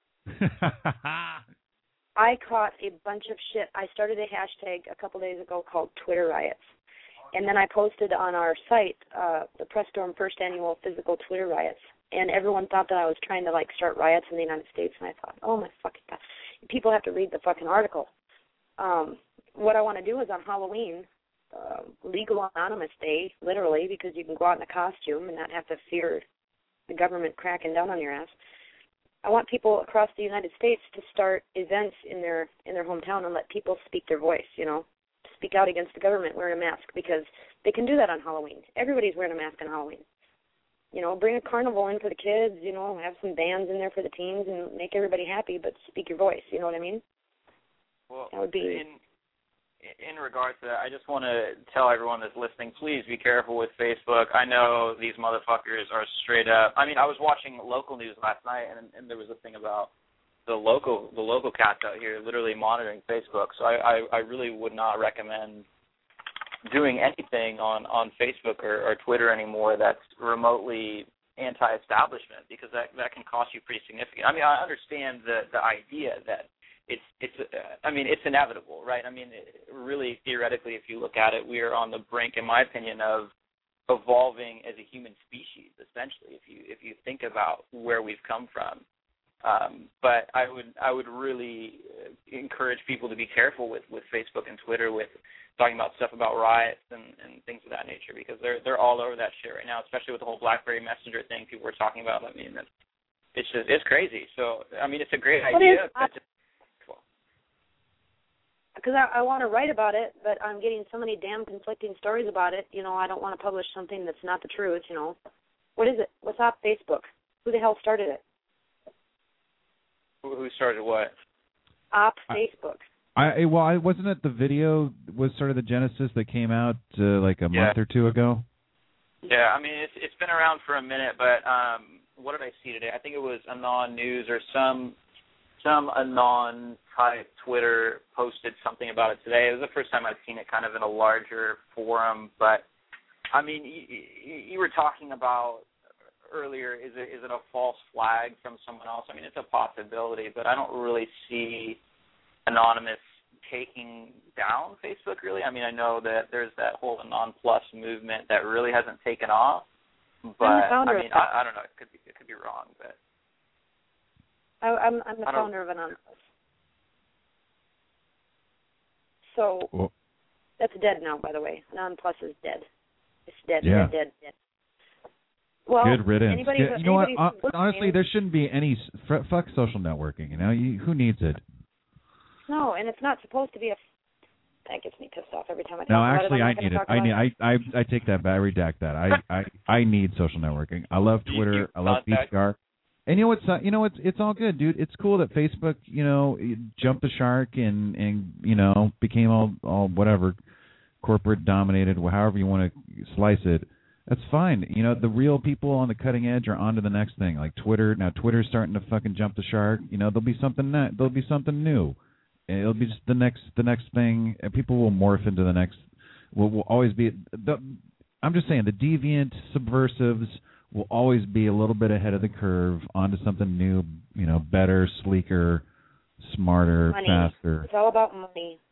I caught a bunch of shit. I started a hashtag a couple days ago called Twitter Riots. And then I posted on our site uh, the PressStorm first annual physical Twitter Riots. And everyone thought that I was trying to, like, start riots in the United States. And I thought, oh, my fucking God. People have to read the fucking article. Um, what I want to do is on Halloween, uh, Legal Anonymous Day, literally, because you can go out in a costume and not have to fear the government cracking down on your ass. I want people across the United States to start events in their in their hometown and let people speak their voice, you know, speak out against the government wearing a mask, because they can do that on Halloween. Everybody's wearing a mask on Halloween. You know, bring a carnival in for the kids, you know, have some bands in there for the teens and make everybody happy, but speak your voice, you know what I mean? Well, that would be... In, in regards to that, I just want to tell everyone that's listening, please be careful with Facebook. I know these motherfuckers are straight up. I mean, I was watching local news last night, and, and there was a thing about the local the local cats out here literally monitoring Facebook. So I, I, I really would not recommend doing anything on, on Facebook or, or Twitter anymore that's remotely anti-establishment, because that, that can cost you pretty significant. I mean, I understand the, the idea that It's it's uh, I mean it's inevitable, right? I mean, it, really theoretically, if you look at it, we are on the brink, in my opinion, of evolving as a human species. Essentially, if you if you think about where we've come from, um, but I would I would really encourage people to be careful with, with Facebook and Twitter with talking about stuff about riots and, and things of that nature, because they're they're all over that shit right now, especially with the whole BlackBerry Messenger thing people were talking about. I mean, it's it's just it's crazy. So I mean, it's a great idea, but just because I, I want to write about it, but I'm getting so many damn conflicting stories about it. You know, I don't want to publish something that's not the truth, you know. What is it? What's up, Facebook? Who the hell started it? Who started what? Op Facebook. I, I well, I wasn't it the video was sort of the genesis that came out uh, like a yeah. month or two ago? Yeah, I mean, it's it's been around for a minute, but um, what did I see today? I think it was Anon News or some... Some Anon-type Twitter posted something about it today. It was the first time I've seen it kind of in a larger forum. But, I mean, you, you were talking about earlier, is it is it a false flag from someone else? I mean, it's a possibility, but I don't really see Anonymous taking down Facebook, really. I mean, I know that there's that whole Anon Plus movement that really hasn't taken off. But, I mean, I, I don't know. It could be, it could be wrong, but... I, I'm, I'm the founder of Anonymous. So well, that's dead now, by the way. Non Plus is dead. It's dead. Yeah. Dead, dead, dead. Well, good riddance. Anybody, yeah, you know what? Uh, honestly, listening, there shouldn't be any f- fuck social networking. You know, you, who needs it? No, and it's not supposed to be a. That gets me pissed off every time I talk no, about actually, it. I need it. I need. it. I, I I take that back. I redact that. I, I I need social networking. I love Twitter. I love Beatstar. And you know what's uh, you know it's it's all good, dude. It's cool that Facebook, you know, jumped the shark and and you know became all all whatever corporate dominated, however you want to slice it. That's fine. You know, the real people on the cutting edge are on to the next thing, like Twitter. Now Twitter's starting to fucking jump the shark. You know, there'll be something ne- there'll be something new. It'll be just the next the next thing. And people will morph into the next. Will will always be. The, I'm just saying the deviant subversives will always be a little bit ahead of the curve onto something new, you know, better, sleeker, smarter, money. faster. It's all about money.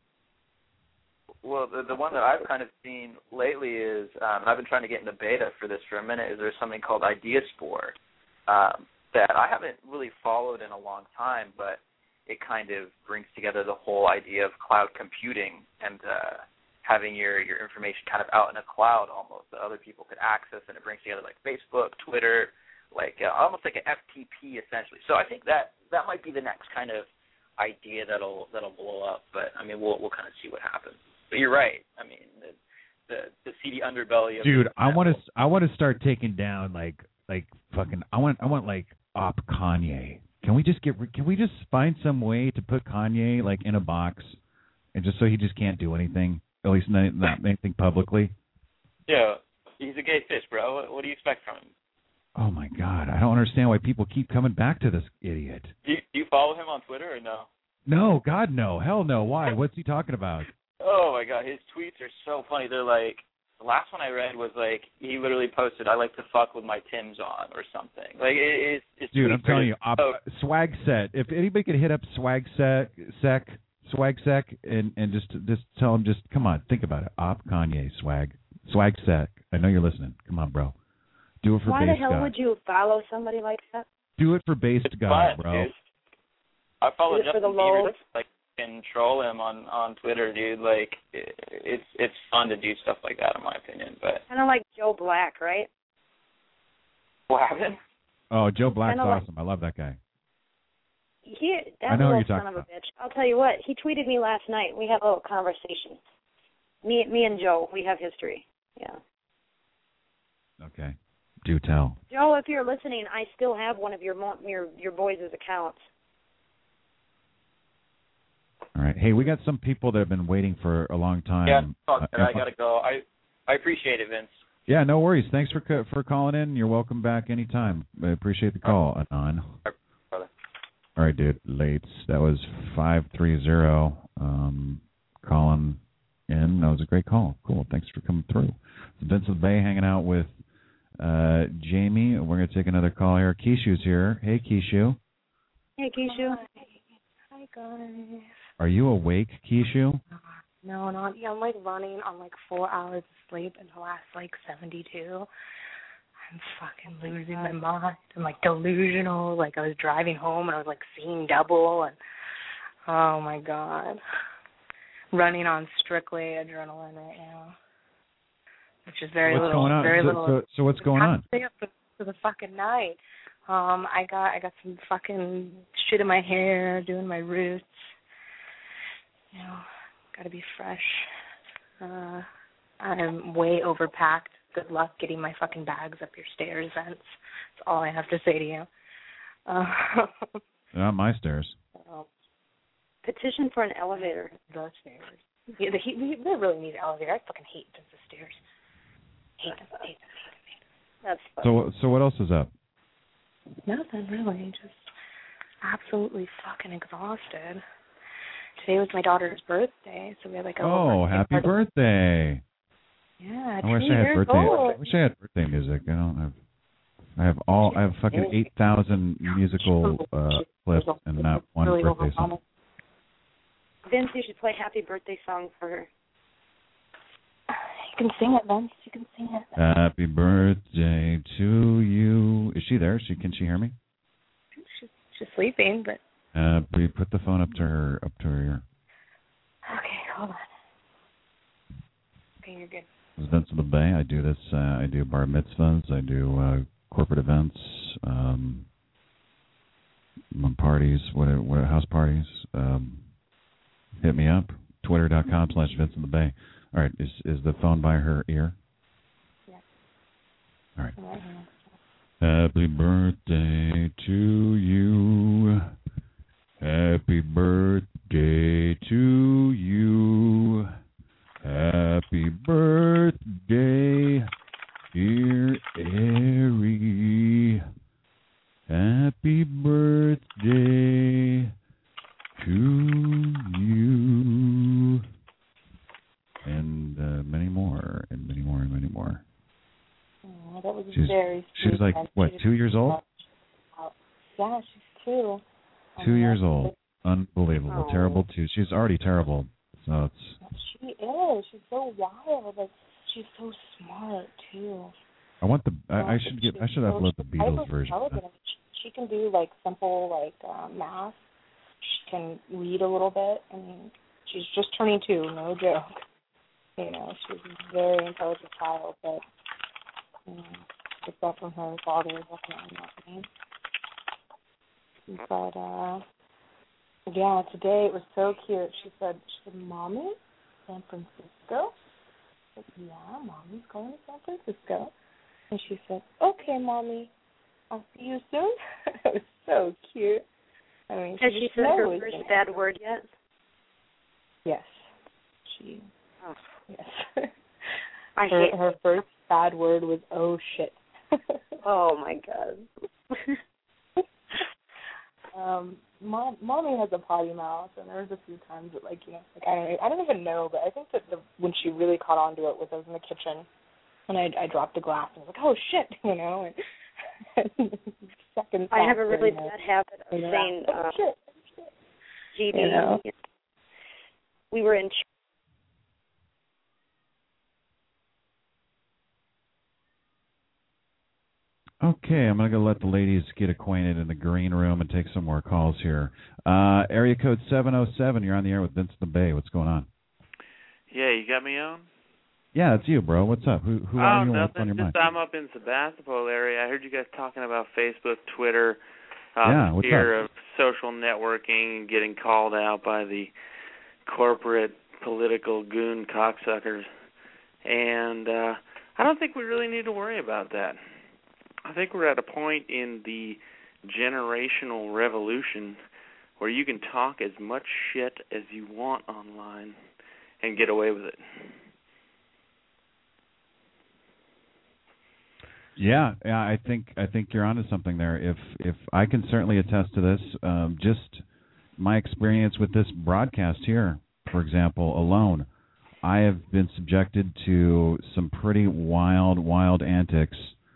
Well, the the one that I've kind of seen lately is, um, I've been trying to get into beta for this for a minute, is there's something called Ideaspore um, that I haven't really followed in a long time, but it kind of brings together the whole idea of cloud computing and uh, having your, your information kind of out in a cloud almost that other people could access, and it brings together like Facebook, Twitter, like uh, almost like an F T P essentially. So I think that that might be the next kind of idea that'll that'll blow up. But I mean, we'll we'll kind of see what happens. But you're right. I mean, the the, the seedy underbelly of dude. I want to I want to start taking down like like fucking. I want I want like op Kanye. Can we just get can we just find some way to put Kanye like in a box, and just so he just can't do anything. At least not, not anything publicly. Yeah, he's a gay fish, bro. What, what do you expect from him? Oh my God, I don't understand why people keep coming back to this idiot. Do you, do you follow him on Twitter or no? No, God, no, hell no. Why? What's he talking about? Oh my God, his tweets are so funny. They're like, the last one I read was like, he literally posted, "I like to fuck with my Timbs on" or something. Like it, it's, it's dude, I'm telling you, op- so, swag set. If anybody could hit up swag sec, sec. Swag Sec and, and just just tell him, just come on, think about it. Op Kanye, swag, swag Sec. I know you're listening. Come on, bro. Do it for Why base the hell God. would you follow somebody like that? Do it for base God, fun, bro. Dude. I follow Do it Justin for the Bieber, lows. like, and troll him on, on Twitter, dude. Like, it, it's it's fun to do stuff like that, in my opinion. But Kind of like Joe Black, right? what happened? Oh, Joe Black's Kinda like- awesome. I love that guy. He, that I know who little you're son of talking a bitch. I'll tell you what. He tweeted me last night. We have a little conversation. Me, me and Joe, we have history. Yeah. Okay. Do tell. Joe, if you're listening, I still have one of your mo- your your boys' accounts. All right. Hey, we got some people that have been waiting for a long time. Yeah, fuck, Uh, I gotta go. I I appreciate it, Vince. Yeah, no worries. Thanks for co- for calling in. You're welcome back anytime. I appreciate the call, Anon. Brother. All right, dude. Lates. That was five three zero. Um, calling in. That was a great call. Cool. Thanks for coming through. It's Vincent Bay hanging out with uh, Jamie. We're going to take another call here. Kishu's here. Hey, Kishu. Hey, Keisha. Hi, guys. Are you awake, Kishu? No, not yeah, I'm like running on like four hours of sleep until last like seventy-two. I'm fucking losing my mind. I'm like delusional. Like I was driving home and I was like seeing double and oh my God. Running on strictly adrenaline right now. Which is very what's little going on? very so, little so, so what's going I have on? to stay up for, for the fucking night. Um, I got I got some fucking shit in my hair, doing my roots. You know, gotta be fresh. Uh, I'm way overpacked. Good luck getting my fucking bags up your stairs, Vince. That's all I have to say to you. Uh, They're not my stairs. so, Petition for an elevator. the stairs. Yeah, the, he, we really need an elevator. I fucking hate the stairs. Hate them, hate them, hate them, hate them. That's fun. So, so what else is up? Nothing really. Just absolutely fucking exhausted. Today was my daughter's birthday, so we had like a Oh, little happy party. birthday! Yeah, I wish two I had years birthday. old. I wish I had birthday music. I don't have. I have all. I have fucking eight thousand musical uh, clips and not one Really birthday song. overwhelming. Vince, you should play Happy Birthday song for her. You can sing it, Vince. You can sing it. Happy birthday to you. Is she there? She can she hear me? She's, she's sleeping, but Happy. Put the phone up to her. Up to her ear. okay, hold on. Okay, you're good. This is Vince of the Bay. I do this. Uh, I do bar mitzvahs. I do uh, corporate events, um, parties, what, what house parties. Um, hit me up. Twitter dot com slash Vince of the Bay. All right. Is is the phone by her ear? Yeah. All right. Happy birthday to you. Happy birthday to you. Happy birthday, dear Ari. Happy birthday to you. And uh, many more, and many more, and many more. Oh, that was she's, very sweet. She was like, what, two years old? Yeah, she's two. Two years old. Unbelievable. Oh. Terrible, too. She's already terrible. So it's. She is. She's so wild. Like, she's so smart, too. I want the. I, I should get. I should upload the Beatles version. She can do, like, simple, like, uh, math. She can read a little bit. I mean, she's just turning two. No joke. You know, she's a very intelligent child, but you know, except from her father is definitely not me. But uh, yeah, today it was so cute. She said, "She said, Mommy, San Francisco." I said, "Yeah, Mommy's going to San Francisco." And she said, "Okay, Mommy, I'll see you soon." It was so cute. I mean, has she, she said her first bad word yet? Yes, she. Oh. Yes. I her, hate her first bad word was "oh shit." Oh my god. um, mom, mommy has a potty mouth, and there was a few times that, like, you know, like I don't, I don't even know, but I think that the, when she really caught on to it was I was in the kitchen, and I, I dropped a glass, and I was like, "oh shit," you know. And second. I have a really bad habit of saying, "oh uh, shit." G D. You know? We were in. Okay, I'm going to go let the ladies get acquainted in the green room and take some more calls here. Uh, area code seven oh seven, you're on the air with Vince the Bay. What's going on? Yeah, you got me on? Yeah, it's you, bro. What's up? Who, who oh, are you and nothing. what's on your Just mind? I'm up in Sebastopol area. I heard you guys talking about Facebook, Twitter, uh, yeah, the what's fear up? of social networking and getting called out by the corporate political goon cocksuckers. And uh, I don't think we really need to worry about that. I think we're at a point in the generational revolution where you can talk as much shit as you want online and get away with it. Yeah, yeah, I think I think you're onto something there. If if I can certainly attest to this, um, just my experience with this broadcast here, for example, alone, I have been subjected to some pretty wild, wild antics.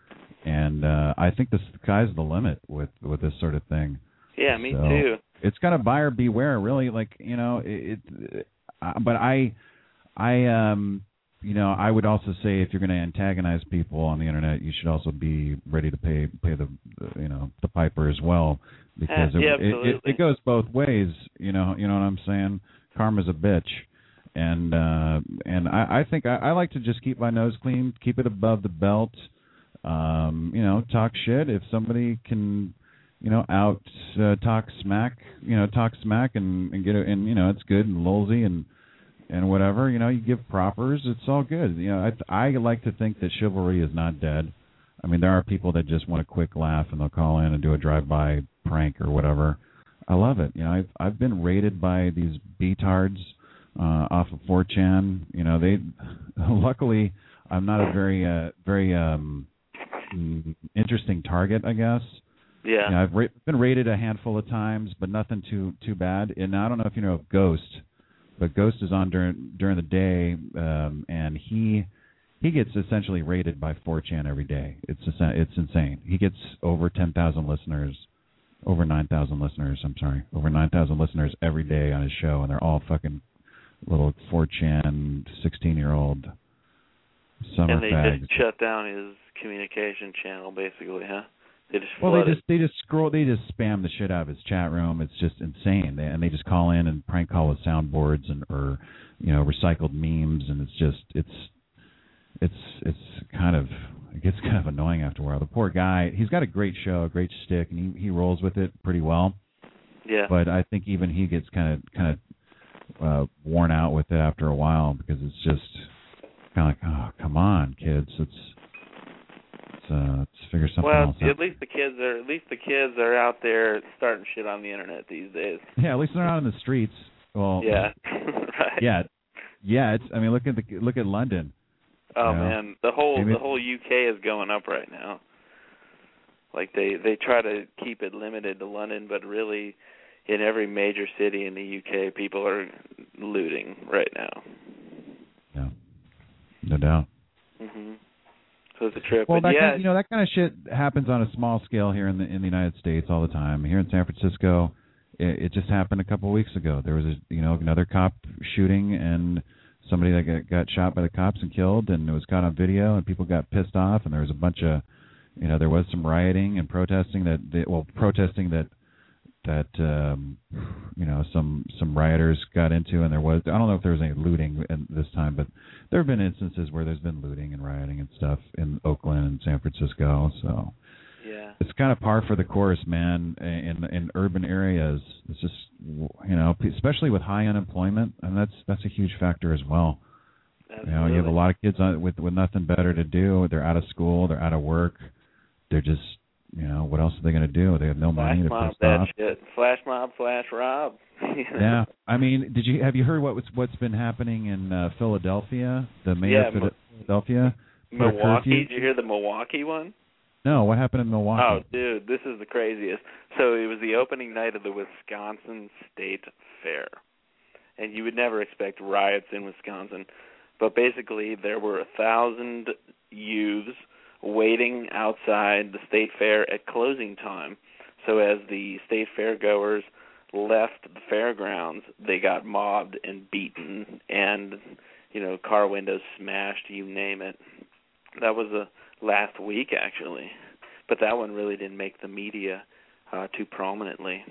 And uh, I think the sky's the limit with, with this sort of thing. Yeah, me so too. It's kind of buyer beware, really. Like, you know, it. it uh, but I, I, um, you know, I would also say if you're going to antagonize people on the internet, you should also be ready to pay pay the, the you know, the piper as well, because uh, yeah, it, it, it it goes both ways. You know, you know what I'm saying? Karma's a bitch. And uh, and I, I think I, I like to just keep my nose clean, keep it above the belt. Um, you know, talk shit. If somebody can, you know, out uh, talk smack, you know, talk smack and, and get it, and you know, it's good and lolsy and and whatever. You know, you give propers. It's all good. You know, I I like to think that chivalry is not dead. I mean, there are people that just want a quick laugh and they'll call in and do a drive-by prank or whatever. I love it. You know, I've I've been raided by these betards uh, off of four chan. You know, they luckily I'm not a very uh, very um. interesting target, I guess. Yeah. You know, I've ra- been raided a handful of times, but nothing too too bad. And I don't know if you know of Ghost, but Ghost is on during during the day, um, and he he gets essentially raided by four chan every day. It's it's insane. He gets over ten thousand listeners, over nine thousand listeners. I'm sorry, over nine thousand listeners every day on his show, and they're all fucking little four chan sixteen year old summer and they fags. just shut down his communication channel, basically, huh? They just well, they flooded. just they just scroll, they just spam the shit out of his chat room. It's just insane, they, and they just call in and prank call with soundboards and or you know recycled memes, and it's just it's it's it's kind of it gets kind of annoying after a while. The poor guy, he's got a great show, a great shtick, and he he rolls with it pretty well. Yeah. But I think even he gets kind of kind of uh, worn out with it after a while because it's just kind of like, oh, come on, kids, it's. uh, let's figure something well, else out. at least the kids are at least the kids are out there starting shit on the internet these days. Yeah, at least they're not in the streets. Well, yeah, right. Yeah, yeah. It's. I mean, look at the look at London. Oh you know? man, the whole Maybe the whole U K is going up right now. Like they they try to keep it limited to London, but really, in every major city in the U K, people are looting right now. Yeah, no doubt. Mhm. So it's a trip. Well, but that yeah, kind of, you know that kind of shit happens on a small scale here in the in the United States all the time. Here in San Francisco, it, it just happened a couple of weeks ago. There was a you know another cop shooting and somebody that got, got shot by the cops and killed, and it was caught on video, and people got pissed off, and there was a bunch of you know there was some rioting and protesting that they, well protesting that that um, you know some some rioters got into, and there was I don't know if there was any looting in this time, but there have been instances where there's been looting and rioting and stuff in Oakland and San Francisco. So yeah, it's kind of par for the course, man. In in urban areas, it's just you know especially with high unemployment, and that's that's a huge factor as well. Absolutely. You know, you have a lot of kids on, with with nothing better to do. They're out of school. They're out of work. They're just You know, what else are they going to do? They have no flash money. They're mob pissed that off. shit. Flash mob, flash rob. Yeah, I mean, did you have you heard what was what's been happening in uh, Philadelphia? The mayor Yeah, of Phila- Philadelphia. put a Milwaukee. curfew? Did you hear the Milwaukee one? No, what happened in Milwaukee? Oh, dude, this is the craziest. So it was the opening night of the Wisconsin State Fair. And you would never expect riots in Wisconsin. But basically, there were a thousand youths waiting outside the state fair at closing time. So as the state fair goers left the fairgrounds, they got mobbed and beaten and, you know, car windows smashed, you name it. That was a last week, actually. But that one really didn't make the media uh, too prominently.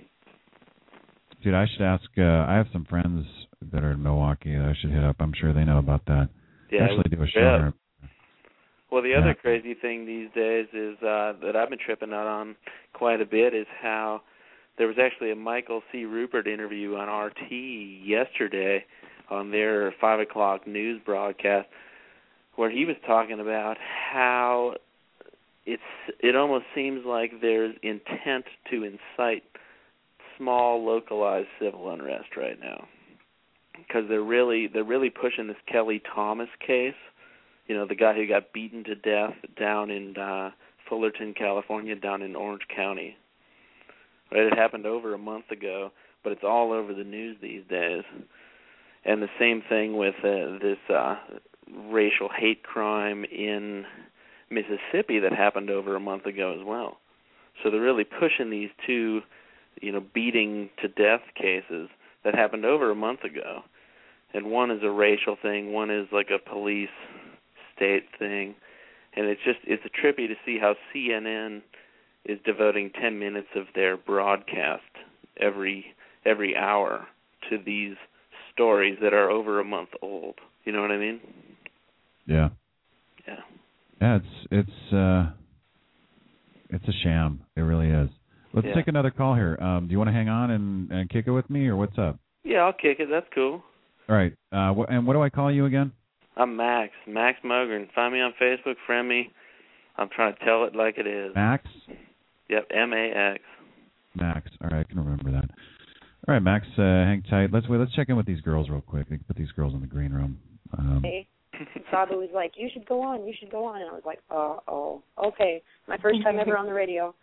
Dude, I should ask. Uh, I have some friends that are in Milwaukee that I should hit up. I'm sure they know about that. Yeah, actually do a show yeah. here. Well, the Yeah. other crazy thing these days is uh, that I've been tripping out on quite a bit is how there was actually a Michael C. Rupert interview on R T yesterday on their five o'clock news broadcast where he was talking about how it's it almost seems like there's intent to incite small localized civil unrest right now, because they're really they're really pushing this Kelly Thomas case, you know, the guy who got beaten to death down in uh, Fullerton, California, down in Orange County. Right, it happened over a month ago, but it's all over the news these days. And the same thing with uh, this uh, racial hate crime in Mississippi that happened over a month ago as well. So they're really pushing these two, you know, beating to death cases that happened over a month ago. And one is a racial thing, one is like a police state thing. And it's just, it's a trippy to see how C N N is devoting ten minutes of their broadcast every every hour to these stories that are over a month old. You know what I mean? Yeah. Yeah. Yeah, it's it's uh, it's a sham. It really is. Let's Yeah. take another call here. Um, do you want to hang on and, and kick it with me, or what's up? Yeah, I'll kick it. That's cool. All right. Uh, wh- and what do I call you again? I'm Max. Max Mogren. Find me on Facebook. Friend me. I'm trying to tell it like it is. Max? Yep, M A X. Max. All right, I can remember that. All right, Max, uh, hang tight. Let's wait, let's check in with these girls real quick. We can put these girls in the green room. Um, Hey, Sabu was like, "You should go on. You should go on," and I was like, "Oh, oh, okay." My first time ever on the radio.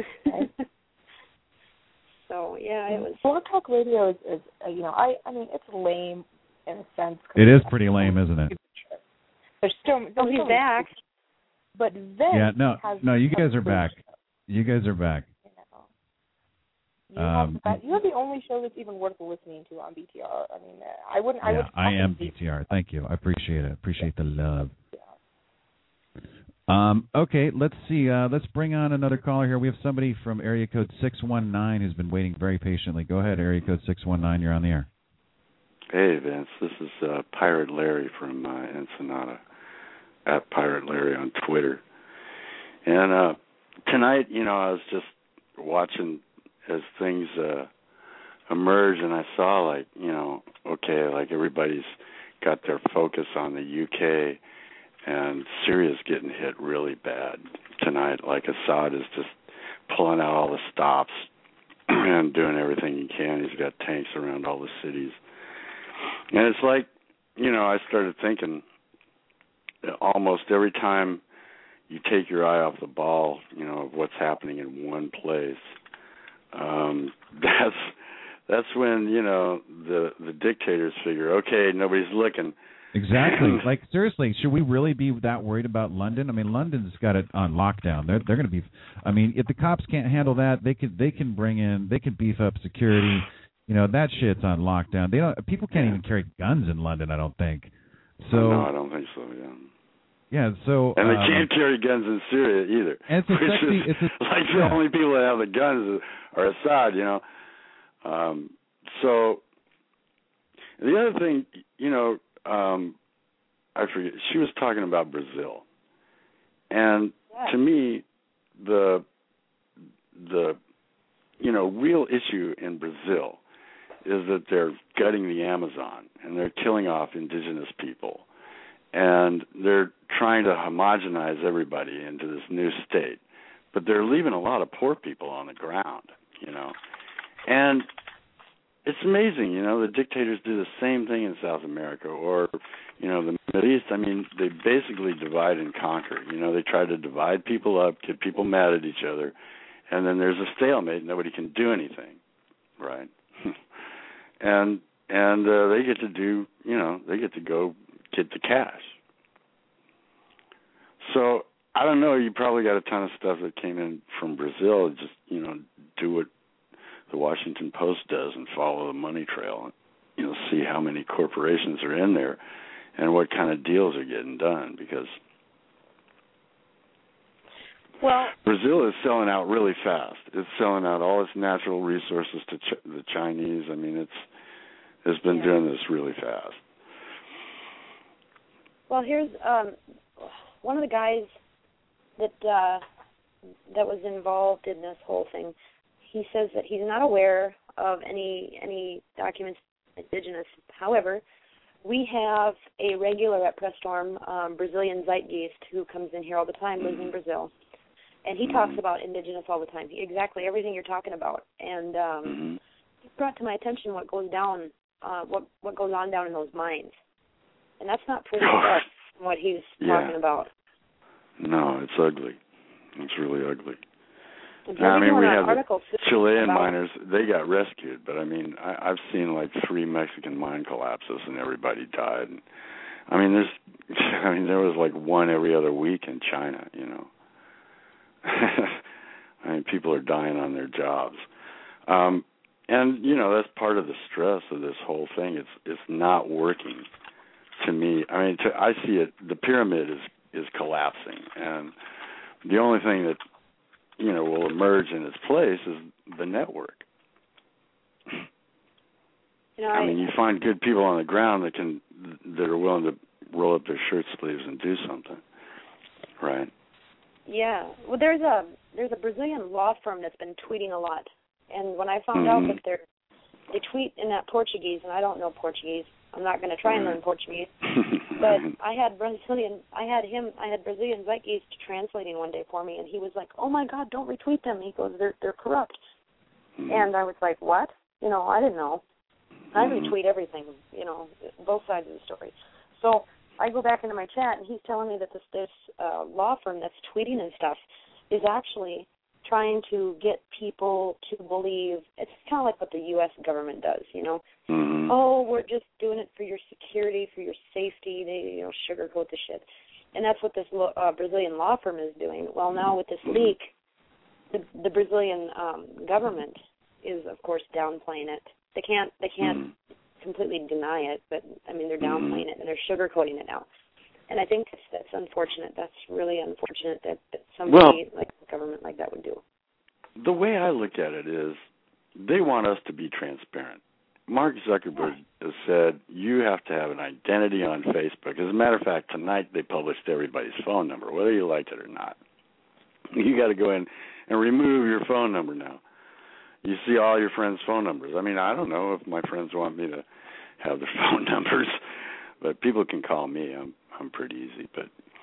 So yeah, it was. Blog Talk Radio is, is uh, you know, I, I mean, it's lame in a sense. it is pretty lame, isn't it? There's still, there's Oh, he's still back. But then Yeah, no, has no, you guys are has- back. You guys are back. You, have Um, the, you're the only show that's even worth listening to on B T R. I mean, uh, I wouldn't. I Yeah, would. I am B T R. Thank you. I appreciate it. Appreciate the love. Um, okay, let's see. Uh, let's bring on another caller here. We have somebody from area code six one nine who's been waiting very patiently. Go ahead, area code six one nine. You're on the air. Hey, Vince. This is uh, Pirate Larry from uh, Ensenada, at Pirate Larry on Twitter. And uh, tonight, you know, I was just watching as things uh, emerge, and I saw, like, you know, okay, like everybody's got their focus on the U K and Syria's getting hit really bad tonight. Like Assad is just pulling out all the stops and doing everything he can. He's got tanks around all the cities. And it's like, you know, I started thinking almost every time you take your eye off the ball, you know, of what's happening in one place, um, that's that's when, you know, the the dictators figure, okay, nobody's looking. Exactly. Like, seriously, should we really be that worried about London? I mean, London's got it on lockdown. They're they're going to be. I mean, if the cops can't handle that, they could they can bring in they can beef up security. You know, that shit's on lockdown. They don't. People can't even carry guns in London, I don't think. So no, I don't think so. Yeah. Yeah. So and they um, can't carry guns in Syria either. And it's a which sexy, is it's a, like yeah. the only people that have the guns are Assad. You know. Um, so the other thing, you know, um, I forget. She was talking about Brazil, and yeah. to me, the the you know real issue in Brazil is that they're gutting the Amazon and they're killing off indigenous people, and they're trying to homogenize everybody into this new state, but they're leaving a lot of poor people on the ground, you know, and it's amazing, you know, the dictators do the same thing in South America or, you know, the Middle East. I mean, they basically divide and conquer. You know, they try to divide people up, get people mad at each other, and then there's a stalemate. Nobody can do anything, right? and and uh, they get to do, you know, they get to go get the cash. So, I don't know, you probably got a ton of stuff that came in from Brazil. Just, you know, do what the Washington Post does and follow the money trail. You know, see how many corporations are in there and what kind of deals are getting done, because well, Brazil is selling out really fast. It's selling out all its natural resources to Ch- the Chinese. I mean, it's it's been yeah. doing this really fast. Well, here's um, one of the guys that uh, that was involved in this whole thing. He says that he's not aware of any any documents indigenous. However, we have a regular at Press Storm, um, Brazilian Zeitgeist, who comes in here all the time, lives in Brazil. And he talks about indigenous all the time, he, exactly everything you're talking about. And um, mm-hmm. he brought to my attention what goes down, uh, what what goes on down in those mines. And that's not pretty stuff, what he's yeah. talking about. No, it's ugly. It's really ugly. Now, I mean, we have the Chilean about... miners. They got rescued, but I mean, I, I've seen like three Mexican mine collapses, and everybody died. And, I mean, there's, I mean, there was like one every other week in China. You know, I mean, people are dying on their jobs, um, and you know that's part of the stress of this whole thing. It's it's not working to me. I mean, to, I see it. The pyramid is is collapsing, and the only thing that you know, will emerge in its place is the network. You know, I, I mean, you find good people on the ground that can, that are willing to roll up their shirt sleeves and do something, right? Yeah. Well, there's a there's a Brazilian law firm that's been tweeting a lot, and when I found mm-hmm. out that they're they tweet in that Portuguese, and I don't know Portuguese. I'm not going to try and learn Portuguese. But I had Brazilian, I had him, I had Brazilian Zeitgeist translating one day for me, and he was like, "Oh my God, don't retweet them." He goes, "They're they're corrupt." Mm-hmm. And I was like, "What?" You know, I didn't know. I retweet everything, you know, both sides of the story. So I go back into my chat, and he's telling me that this this uh, law firm that's tweeting and stuff is actually trying to get people to believe, it's kind of like what the U S government does, you know. Mm-hmm. Oh, we're just doing it for your security, for your safety. They, you know, sugarcoat the shit. And that's what this uh, Brazilian law firm is doing. Well, now with this leak, the, the Brazilian um, government is, of course, downplaying it. They can't, they can't mm-hmm. completely deny it, but, I mean, they're downplaying mm-hmm. it, and they're sugarcoating it now. And I think that's, that's unfortunate. That's really unfortunate that, that somebody well, like a government like that would do. The way I look at it is they want us to be transparent. Mark Zuckerberg has said you have to have an identity on Facebook. As a matter of fact, tonight they published everybody's phone number, whether you like it or not. You got to go in and remove your phone number now. You see all your friends' phone numbers. I mean, I don't know if my friends want me to have their phone numbers, but people can call me. I'm I'm pretty easy. But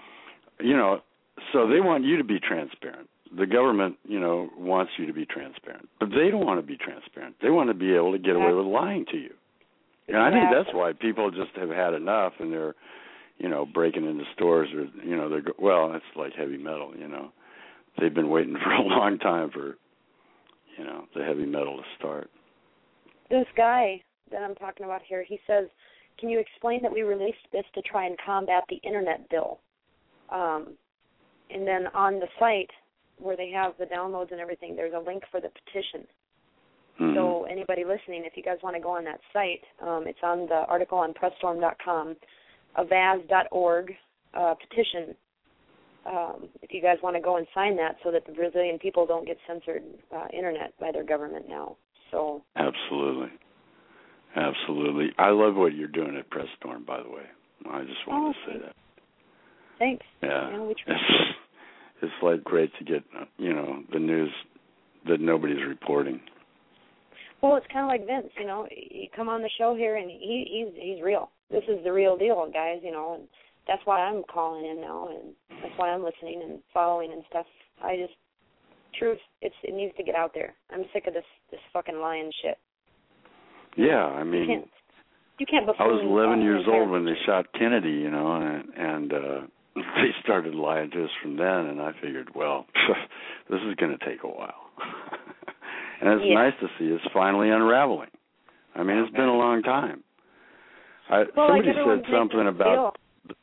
you know, so they want you to be transparent. The government, you know, wants you to be transparent, but they don't want to be transparent. They want to be able to get away with lying to you. And I think that's why people just have had enough, and they're, you know, breaking into stores, or, you know, they're, well, it's like heavy metal, you know. They've been waiting for a long time for, you know, the heavy metal to start. This guy that I'm talking about here, he says, can you explain that we released this to try and combat the internet bill? Um, and then on the site where they have the downloads and everything, there's a link for the petition. Mm-hmm. So anybody listening, if you guys want to go on that site, um, it's on the article on press storm dot com, avaz dot org uh, petition. Um, if you guys want to go and sign that so that the Brazilian people don't get censored uh, internet by their government now. So Absolutely. Absolutely. I love what you're doing at Press Storm, by the way. I just wanted oh, to say that. Thanks. Yeah. yeah it's, it's like great to get, you know, the news that nobody's reporting. Well, it's kind of like Vince, you know. You come on the show here, and he, he's he's real. This is the real deal, guys, you know, and that's why I'm calling in now, and that's why I'm listening and following and stuff. I just, truth, it's it needs to get out there. I'm sick of this, this fucking lying shit. Yeah, I mean, you can't, you can't I was eleven years old when they shot Kennedy, you know, and, and uh, they started lying to us from then, and I figured, well, this is going to take a while. And it's yeah. nice to see it's finally unraveling. I mean, it's been a long time. I, well, somebody like said something about,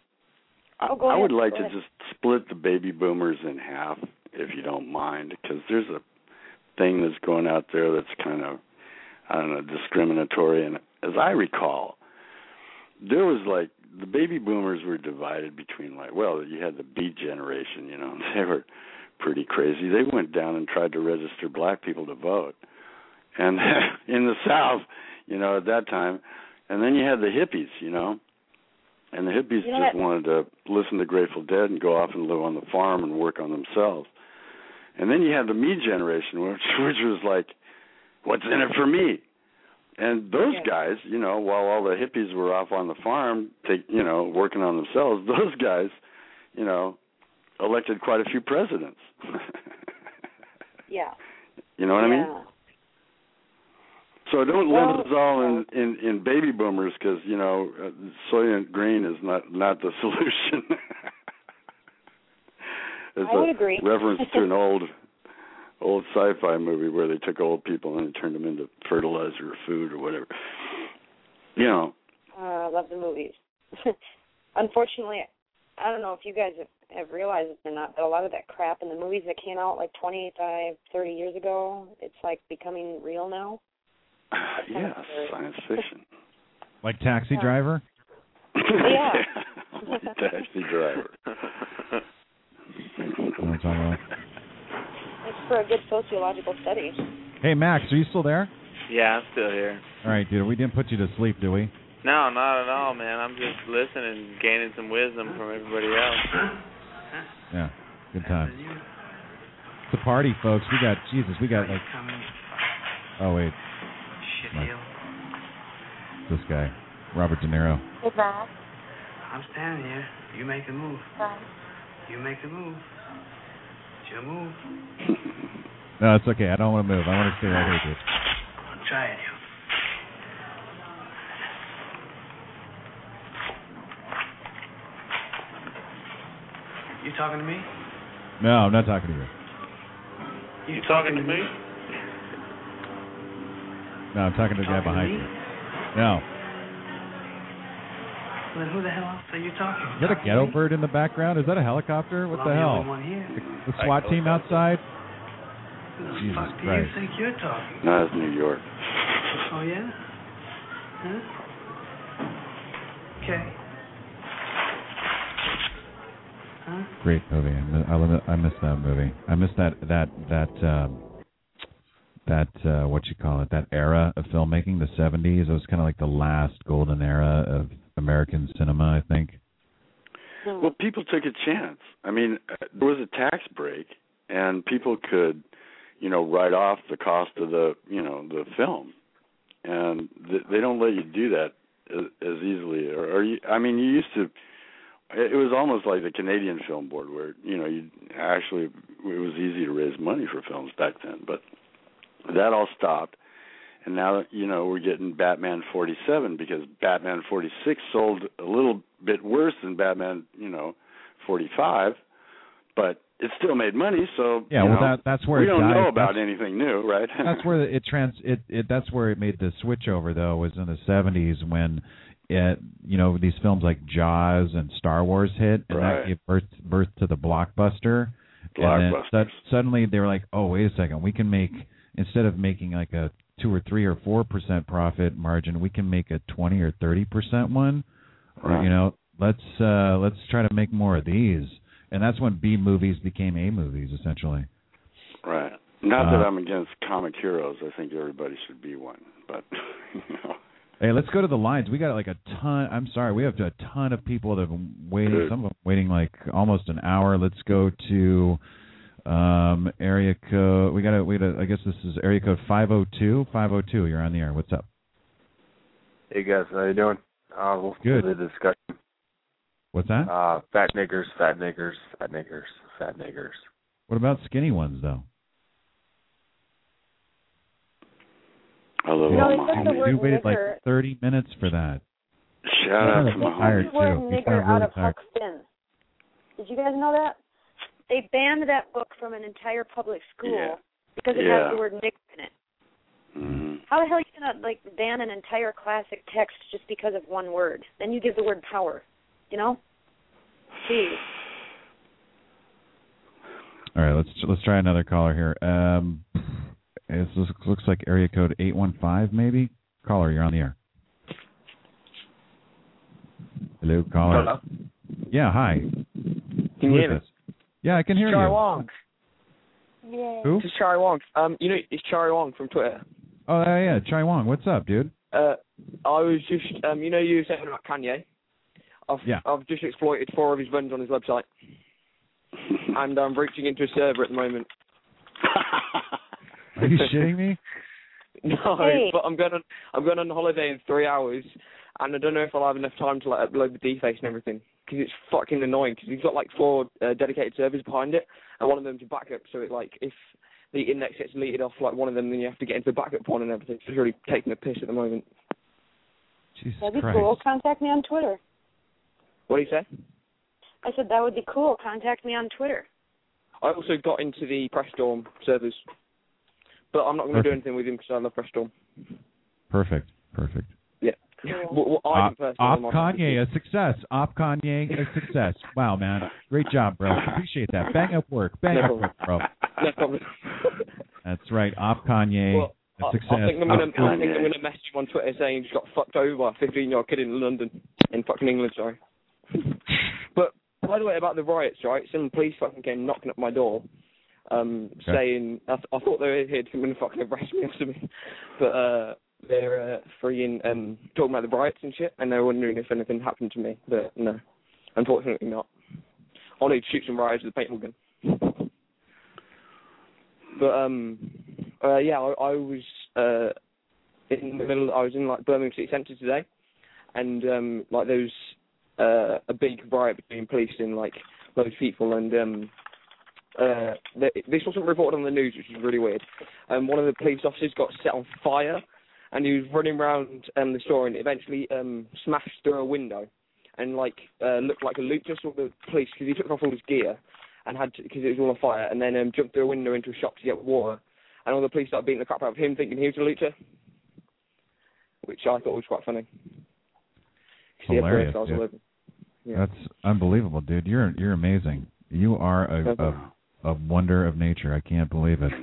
I, oh, I would ahead, like go to ahead. just split the baby boomers in half, if you don't mind, because there's a thing that's going out there that's kind of, I don't know, discriminatory. And as I recall, there was like, the baby boomers were divided between, like, well, you had the Beat generation, you know, they were pretty crazy. They went down and tried to register black people to vote. And in the South, you know, at that time, and then you had the hippies, you know, and the hippies you know just what? wanted to listen to Grateful Dead and go off and live on the farm and work on themselves. And then you had the me generation, which, which was like, what's in it for me? And those okay. guys, you know, while all the hippies were off on the farm, take, you know, working on themselves, those guys, you know, elected quite a few presidents. yeah. You know what yeah. I mean? So don't well, limit us all in, in, in baby boomers because, you know, uh, Soylent Green is not, not the solution. It's I would a agree. reference to an old old sci-fi movie where they took old people and turned them into fertilizer or food or whatever. You know. Uh, I love the movies. Unfortunately, I don't know if you guys have, have realized it or not, but a lot of that crap in the movies that came out like twenty-five, thirty years ago, it's like becoming real now. Yes, science fiction. Like Taxi yeah. Driver? Yeah. Like Taxi Driver. What about? It's for a good sociological study. Hey, Max, are you still there? Yeah, I'm still here. All right, dude. We didn't put you to sleep, did we? No, not at all, man. I'm just listening and gaining some wisdom from everybody else. Yeah, good time. It's a party, folks. We got, Jesus, we got like... Oh, wait. Like, this guy, Robert De Niro. Hey, Max. I'm standing here. You make a move. Right. You make a move. It's your move. No, it's okay. I don't want to move. I want to stay right here, dude. I'm trying you. You talking to me? No, I'm not talking to you. You, you talking to me? No, I'm talking to the guy behind you. No. Well, then who the hell else are you talking to? Is that a ghetto bird in the background? Is that a helicopter? What well, the I'm hell? The, only one here. the, the SWAT team outside? Who the Jesus fuck do Christ. you think you're talking to? No, it's New York. Oh, yeah? Huh? Okay. Huh? Great movie. I miss, I miss that movie. I miss that that that um, that uh, what you call it? That era of filmmaking, the seventies. It was kind of like the last golden era of American cinema, I think. Well, people took a chance. I mean, there was a tax break, and people could, you know, write off the cost of the, you know, the film, and th- they don't let you do that as, as easily. Or, or you, I mean, you used to it was almost like the Canadian Film Board, where you know, you actually it was easy to raise money for films back then, but that all stopped, and now you know we're getting Batman forty-seven because Batman forty-six sold a little bit worse than Batman, you know, forty-five, but it still made money. So yeah, you well, know, that, that's where we it don't died. know about that's, anything new, right? That's where it trans. It, it that's where it made the switch over though. Was in the seventies when. It, you know, these films like Jaws and Star Wars hit, and right. that gave birth, birth to the blockbuster. And then su- suddenly they were like, oh, wait a second, we can make, instead of making like a two or three or four percent profit margin, we can make a twenty or thirty percent one. Right. Or, you know, let's uh, let's try to make more of these. And that's when B movies became A movies, essentially. Right. Not uh, that I'm against comic heroes. I think everybody should be one, but you know. Hey, let's go to the lines. We got like a ton. I'm sorry, we have a ton of people that have been waiting. Good. Some of them waiting like almost an hour. Let's go to um, area code. We got to. We got. I guess this is area code five oh two. five oh two. You're on the air. What's up? Hey guys, how you doing? Uh, we'll Good. The discussion. What's that? Uh, fat niggers, fat niggers, fat niggers, fat niggers. What about skinny ones though? Hello, no, you waited like thirty minutes for that. Shout out to Mahoney. They took the word nigger out of Huck Finn. Did you guys know that? They banned that book from an entire public school yeah. because it yeah. has the word nigger in it. Mm-hmm. How the hell are you gonna like ban an entire classic text just because of one word? Then you give the word power. You know? Jeez. All right, let's let's try another caller here. Um. It looks like area code eight one five, maybe. Caller, you're on the air. Hello, caller. Hello. Yeah, hi. Can you hear me? Yeah, I can hear Charlie you. Wong. Yeah. Who? This is Charlie Wong. Um, you know, it's Charlie Wong from Twitter. Oh, yeah, yeah. Chai Wong, what's up, dude? Uh, I was just, um, you know, you were saying about Kanye. I've, yeah. I've just exploited four of his runs on his website, and I'm reaching into a server at the moment. Are you shitting me? No, hey. but I'm going on I'm going on holiday in three hours, and I don't know if I'll have enough time to like upload the deface and everything, because it's fucking annoying, because he's got like four uh, dedicated servers behind it, and one of them's a backup, so it like, if the index gets deleted off like one of them, then you have to get into the backup one and everything. It's really taking a piss at the moment. Jesus That'd be Christ. cool. Contact me on Twitter. What do you say? I said that would be cool. Contact me on Twitter. I also got into the Pressstorm servers. But I'm not going to do anything with him because I love Pressstorm. Perfect. Perfect. Yeah. Well, well, I Op, Op Kanye, a success. Op Kanye, a success. Wow, man. Great job, bro. Appreciate that. Bang up work. Bang no up work, bro. No problem. That's right. Op Kanye, well, a success. I think I'm going to message him on Twitter saying he's got fucked over by a fifteen-year-old kid in London. In fucking England, sorry. But, by the way, about the riots, right? Some police fucking came knocking at my door. Um, okay. saying, I, th- I thought they were here to come and fucking arrest me or something, but uh, they're uh, freeing, um, talking about the riots and shit, and they're wondering if anything happened to me, but no, unfortunately not. I'll need to shoot some rioters with a paintball gun. But, um, uh, yeah, I, I was uh, in the middle, I was in, like, Birmingham City Centre today, and, um, like, there was uh, a big riot between police and, like, loads of people, and, um, Uh, the, this wasn't reported on the news, which is really weird. Um, one of the police officers got set on fire, and he was running around um, the store and eventually um, smashed through a window and like uh, looked like a loot just saw the police because he took off all his gear and had because it was all on fire, and then um, jumped through a window into a shop to get water, and all the police started beating the crap out of him, thinking he was a looter, which I thought was quite funny. Hilarious, dude. Yeah. That's unbelievable, dude. You're you're amazing. You are a, a a wonder of nature. I can't believe it.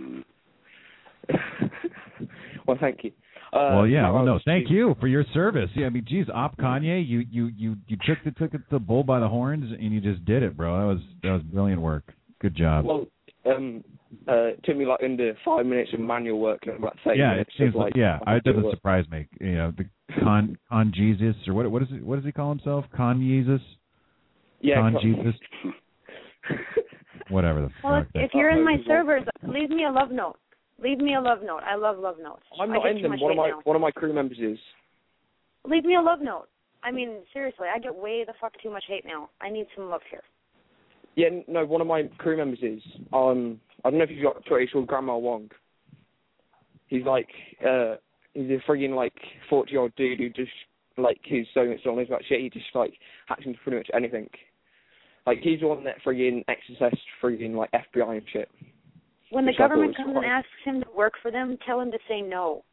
Well, thank you. Uh, well, yeah. Well, no, thank you for your service. Yeah, I mean, geez, Op Kanye, you you you you took the took the bull by the horns and you just did it, bro. That was that was brilliant work. Good job. Well, um, uh, it took me like under five minutes of manual work and about thirty yeah, minutes. it seems of, like, like yeah. It doesn't work. surprise me. You know, the con con Jesus or what what is it? What does he call himself? Con Jesus. Yeah. Con con- Jesus. Whatever the well, fuck. If, if you're in my servers, leave me a love note. Leave me a love note. I love love notes. I'm not in them. One of my now. one of my crew members is. Leave me a love note. I mean, seriously, I get way the fuck too much hate mail. I need some love here. Yeah, no, one of my crew members is. Um, I don't know if you've got Twitter, he's called Grandma Wong. He's like, uh, he's a friggin' like forty-year-old dude who just, like, he's so much knowledge about shit, he just, like, hacks into pretty much anything. Like, he's the one that friggin' accessed friggin', like, F B I and shit. When the Which I thought government was comes quite- and asks him to work for them, tell him to say no.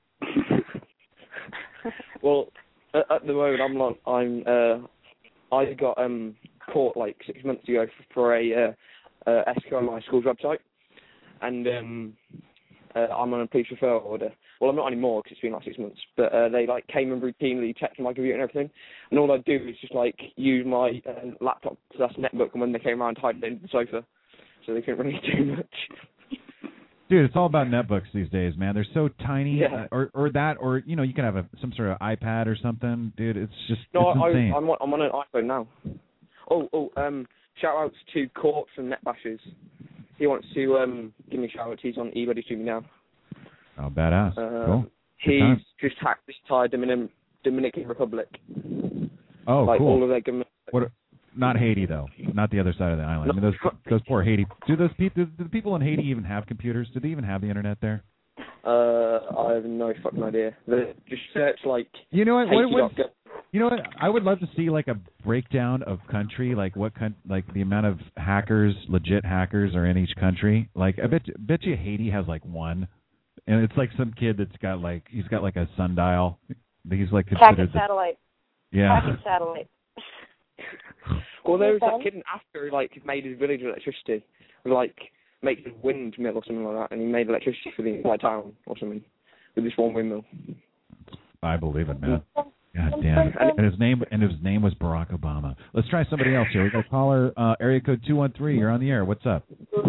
Well, at, at the moment, I'm not, I'm, uh, I got, um, caught, like, six months ago for a, uh, uh, S Q L My School's website. And, um, uh, I'm on a police referral order. Well, I'm not anymore because it's been like six months. But uh, they like came and routinely checked my computer and everything. And all I do is just like use my uh, laptop slash netbook. And when they came around, hide it in the sofa, so they couldn't really do much. Dude, it's all about netbooks these days, man. They're so tiny, Yeah. uh, or or that, or you know, you can have a some sort of iPad or something, dude. It's just No, it's I, insane. I'm on, I'm on an iPhone now. Oh, oh, um, shout outs to Corpse and Netbashers. He wants to um give me a shout out. He's on eBuddy streaming now. Oh, badass. Uh, cool. Good He's time. just hacked this entire Dominican Dominican Republic. Oh, like cool. all of their government. What? Not Haiti though. Not the other side of the island. I mean, those those poor Haiti. Do those people? Do the people in Haiti even have computers? Do they even have the internet there? Uh, I have no fucking idea. They just search like. You know what? What, what Haiti. you know what? I would love to see like a breakdown of country, like what kind, like the amount of hackers, legit hackers, are in each country. Like I bet, bet you Haiti has like one, and it's like some kid that's got like he's got like a sundial. He's like considered Packet the, satellite. yeah. Packet satellite. Well, there was that kid in Africa who like made his village with electricity, with like make a windmill or something like that, and he made electricity for the entire town or something with this one windmill. I believe it, man. God damn. And his name and his name was Barack Obama. Let's try somebody else here. We got caller uh, area code two one three. You're on the air. What's up?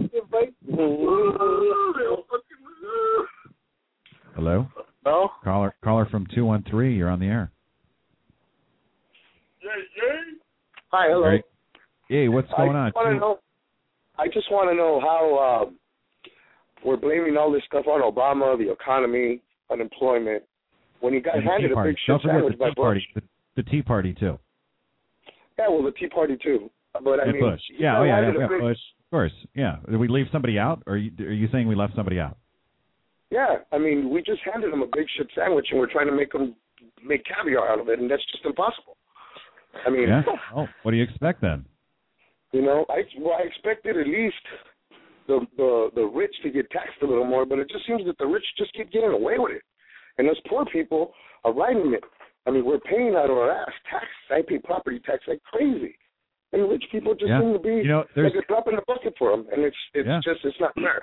Hello. Hello. Caller caller from two one three. You're on the air. Hi, hello. Hey, hey, what's going I on? Wanna Two- know, I just want to know how uh, we're blaming all this stuff on Obama, the economy, unemployment, when he got and the handed Tea a Party. big Don't shit forget sandwich the by Tea Party. Bush. The, the Tea Party too. Yeah, well, the Tea Party too. But I and mean, Bush. he Yeah, got oh yeah, yeah, handed a yeah, big- Bush. Of course. Yeah. Did we leave somebody out, or are you, are you saying we left somebody out? Yeah, I mean, we just handed him a big shit sandwich, and we're trying to make him make caviar out of it, and that's just impossible. I mean, Yeah. Oh, what do you expect then? you know, I well, I expected at least the the the rich to get taxed a little more, but it just seems that the rich just keep getting away with it, and us poor people are riding it. I mean, we're paying out of our ass tax. I pay property tax like crazy, and rich people just Yeah. seem to be You know, there's- like a drop in the bucket for them, and it's it's Yeah. just it's not fair.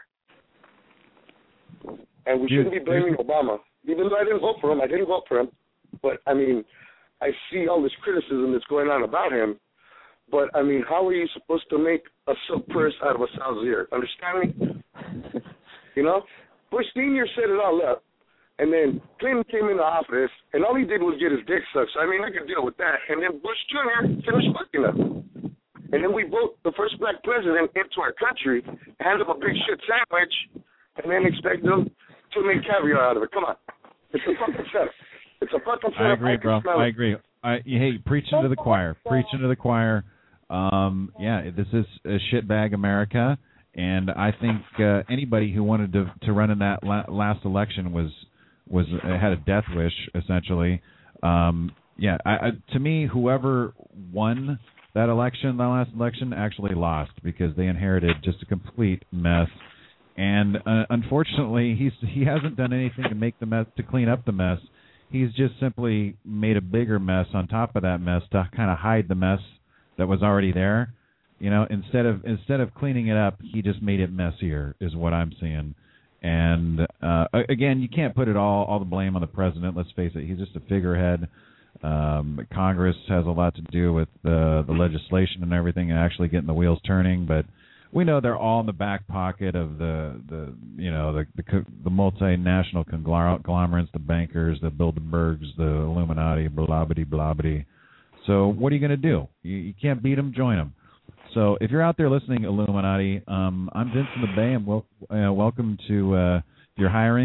And we Dude, shouldn't be blaming Obama, even though I didn't vote for him. I didn't vote for him, but I mean, I see all this criticism that's going on about him. But I mean, how are you supposed to make a silk purse out of a sow's ear? Understand me? You know, Bush Senior set it all up, and then Clinton came in the office, and all he did was get his dick sucked. So I mean, I could deal with that. And then Bush Junior finished fucking up. And then we vote the first black president into our country, hand him a big shit sandwich, and then expect him to make caviar out of it. Come on, it's a fucking setup. It's a fucking setup. I agree, can bro. smell I it. agree. I hey, preaching to the choir. Preaching to the choir. Um, yeah, this is a shitbag America, and I think uh, anybody who wanted to to run in that la- last election was was uh, had a death wish essentially. Um, yeah, I, I, to me, whoever won that election, the last election, actually lost because they inherited just a complete mess. And uh, unfortunately, he's he hasn't done anything to make the mess to clean up the mess. He's just simply made a bigger mess on top of that mess to kind of hide the mess that was already there. You know, instead of instead of cleaning it up, he just made it messier, is what I'm seeing. And uh, again, you can't put it all all the blame on the president. Let's face it, he's just a figurehead. Um, Congress has a lot to do with uh, the legislation and everything, and actually getting the wheels turning. But we know they're all in the back pocket of the, the you know the the, the multinational conglomerates, the bankers, the Bilderbergs, the Illuminati, blah blah blah blah. So what are you going to do? You, you can't beat them, join them. So if you're out there listening, Illuminati, um, I'm Vincent the Bay, and wel- uh, welcome to uh, your hiring.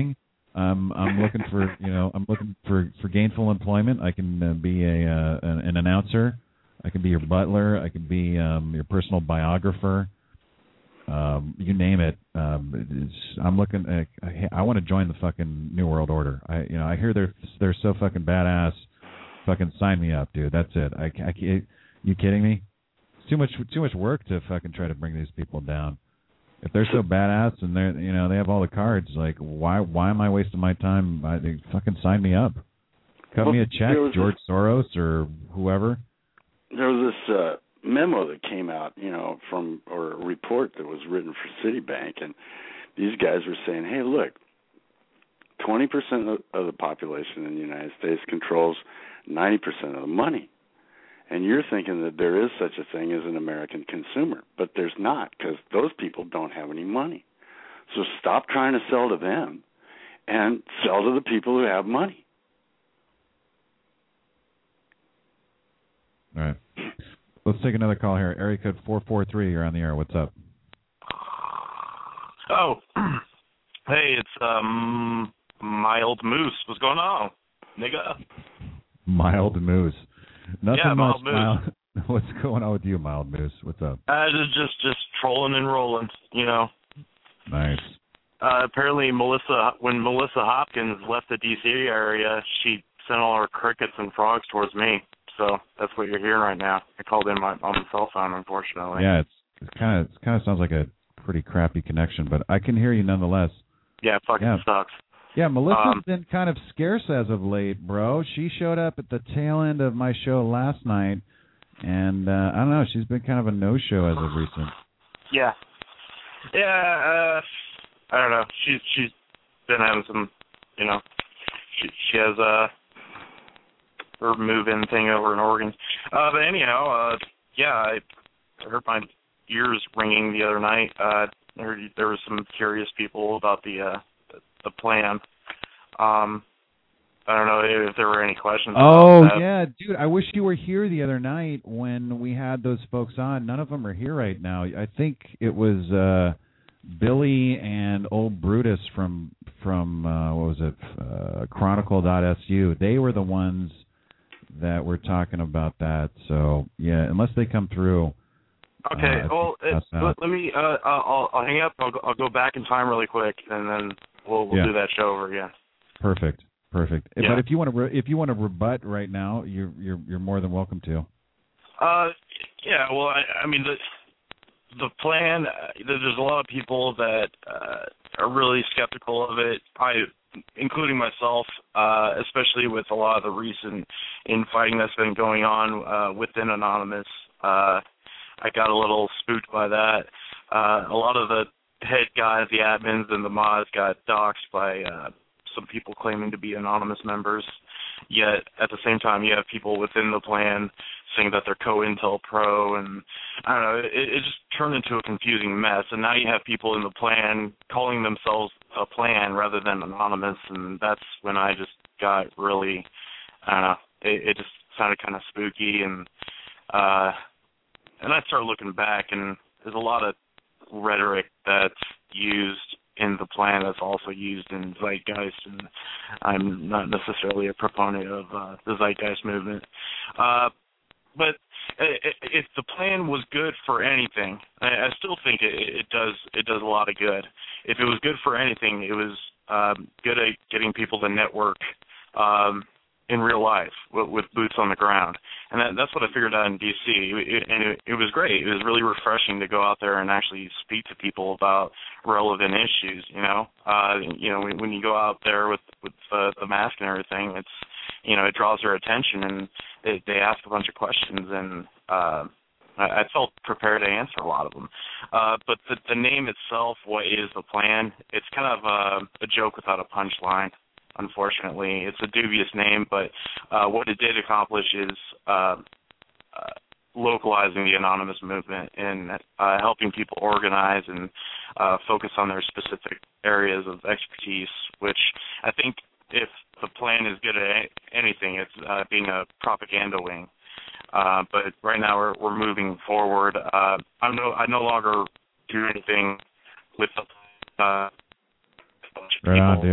I'm I'm looking for you know I'm looking for, for gainful employment. I can uh, be a uh, an, an announcer. I can be your butler. I can be um, your personal biographer. Um, you name it. Um, it's, I'm looking. At, I, I want to join the fucking New World Order. I you know I hear they're they're so fucking badass. Fucking sign me up, dude. That's it. I, I you kidding me? It's too much too much work to fucking try to bring these people down. If they're so badass and they're you know they have all the cards, like why why am I wasting my time? I, they fucking sign me up. Cut well, me a check, George this, Soros or whoever. There was this uh, memo that came out, you know, from or a report that was written for Citibank, and these guys were saying, hey, look, twenty percent of the population in the United States controls ninety percent of the money. And you're thinking that there is such a thing as an American consumer, but there's not because those people don't have any money. So stop trying to sell to them and sell to the people who have money. All right. Let's take another call here. Area code four four three, you're on the air. What's up? Oh, hey, it's um Mild Moose. What's going on, nigga? Mild Moose. Nothing yeah, much. Mild Moose. Mild. What's going on with you, Mild Moose? What's up? Uh, just just just trolling and rolling, you know. Nice. Uh, apparently, Melissa, when Melissa Hopkins left the D C area, she sent all her crickets and frogs towards me. So that's what you're hearing right now. I called in my on the cell phone, unfortunately. Yeah, it's it's kind of it kind of sounds like a pretty crappy connection, but I can hear you nonetheless. Yeah, it fucking yeah. sucks. Yeah, Melissa's um, been kind of scarce as of late, bro. She showed up at the tail end of my show last night, and uh, I don't know, she's been kind of a no-show as of recent. Yeah. Yeah, uh, I don't know. She's she's been having some, you know, she she has a her move-in thing over in Oregon. Uh, but anyhow, uh, yeah, I heard my ears ringing the other night. Uh, I heard there were some curious people about the uh, the plan. Um, I don't know if there were any questions. Oh, about that. yeah, dude, I wish you were here the other night when we had those folks on. None of them are here right now. I think it was uh, Billy and old Brutus from, from uh, what was it, uh, Chronicle dot S U. They were the ones that were talking about that. So, yeah, unless they come through. Okay, uh, well, it, let, let me, uh, I'll, I'll hang up. I'll go, I'll go back in time really quick, and then we'll, we'll yeah. do that show over again. Perfect, perfect. Yeah. But if you want to, re- if you want to rebut right now, you're you're you're more than welcome to. Uh, yeah. Well, I, I mean the the plan. Uh, there's a lot of people that uh, are really skeptical of it. I, including myself, uh, especially with a lot of the recent infighting that's been going on uh, within Anonymous. Uh, I got a little spooked by that. Uh, a lot of the head guys, the admins, and the mods got doxxed by uh, some people claiming to be Anonymous members. Yet, at the same time, you have people within the plan saying that they're COINTELPRO, and I don't know, it, it just turned into a confusing mess. And now you have people in the plan calling themselves a plan rather than Anonymous, and that's when I just got really, I don't know, it, it just sounded kind of spooky, and uh, and I started looking back, and there's a lot of rhetoric that's used in the plan that's also used in Zeitgeist, and I'm not necessarily a proponent of uh, the Zeitgeist movement. Uh, but if the plan was good for anything, I still think it, it does it does a lot of good. If it was good for anything, it was um, good at getting people to network um, in real life with, with boots on the ground. And that, that's what I figured out in D C. It, and it, it was great. It was really refreshing to go out there and actually speak to people about relevant issues, you know. Uh, you know, when, when you go out there with, with uh, the mask and everything, it's, you know, it draws their attention, and it, they ask a bunch of questions, and uh, I, I felt prepared to answer a lot of them. Uh, but the, the name itself, what is the plan, it's kind of a, a joke without a punchline. Unfortunately, it's a dubious name, but uh, what it did accomplish is uh, uh, localizing the Anonymous movement and uh, helping people organize and uh, focus on their specific areas of expertise, which I think if the plan is good at anything, it's uh, being a propaganda wing. Uh, but right now we're, we're moving forward. Uh, I'm no, I no longer do anything with the uh, right on, dude.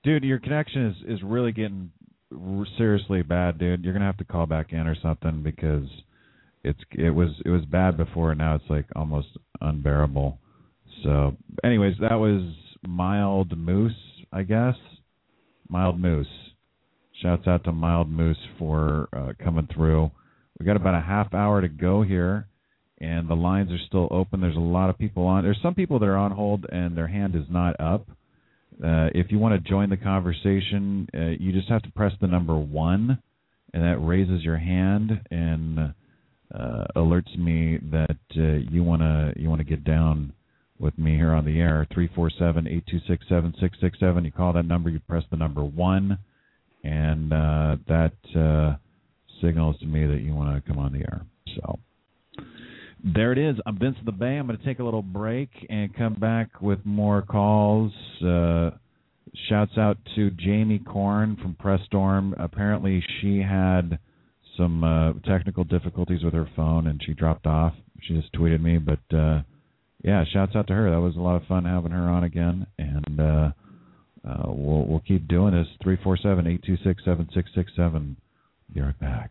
Dude, your connection is, is really getting seriously bad, dude. You're gonna have to call back in or something because it's it was it was bad before, and now it's like almost unbearable. So, anyways, that was Mild Moose, I guess. Mild Moose. Shouts out to Mild Moose for uh, coming through. We got about a half hour to go here, and the lines are still open. There's a lot of people on. There's some people that are on hold, and their hand is not up. Uh, if you want to join the conversation, uh, you just have to press the number one, and that raises your hand and uh, alerts me that uh, you want to you want to get down with me here on the air. three four seven, eight two six, seven six six seven. You call that number, you press the number one, and uh, that uh, signals to me that you want to come on the air. So there it is. I'm Vince of the Bay. I'm going to take a little break and come back with more calls. Uh, shouts out to Jamie Korn from Press Storm. Apparently she had some uh, technical difficulties with her phone, and she dropped off. She just tweeted me. But, uh, yeah, shouts out to her. That was a lot of fun having her on again. And uh, uh, we'll, we'll keep doing this. three four seven, eight two six, seven six six seven. Be right back.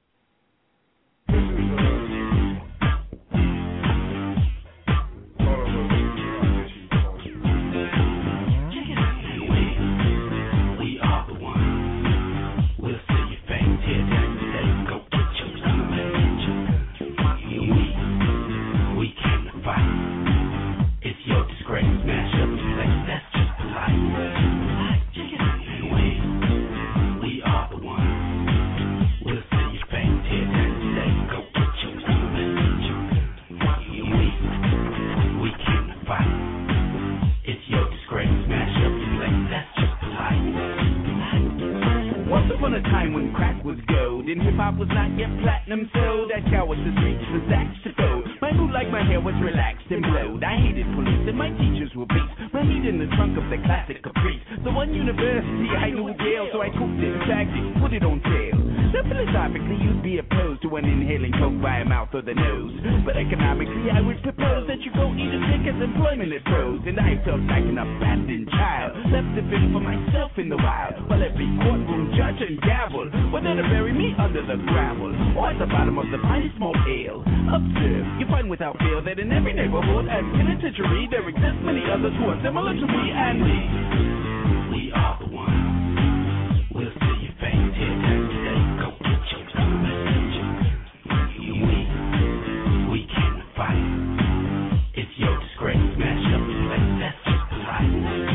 A time when crack was gold and hip-hop was not yet platinum sold. That cow was the streets for sacks to fold. My mood like my hair was relaxed and blowed. I hated police and my teachers were beasts. My meat in the trunk of the classic Caprice. The one university I knew Yale, so I cooked it, tagged it, put it on sale. Now philosophically you'd be opposed to an inhaling coke by a mouth or the nose. But economically I would propose that you go eat a dick as employment at pros. And I felt like an abandoned child, left to fend for myself in the wild. While every courtroom judge and gavel, whether to bury me under the gravel or at the bottom of the finest malt ale. Observe, you find without fail that in every neighborhood and penitentiary there exist many others who are similar to me and me. We are the ones. We'll see you faint here today. Go get your message. We, we can fight. It's your disgrace. Smash up your place. That's just polite.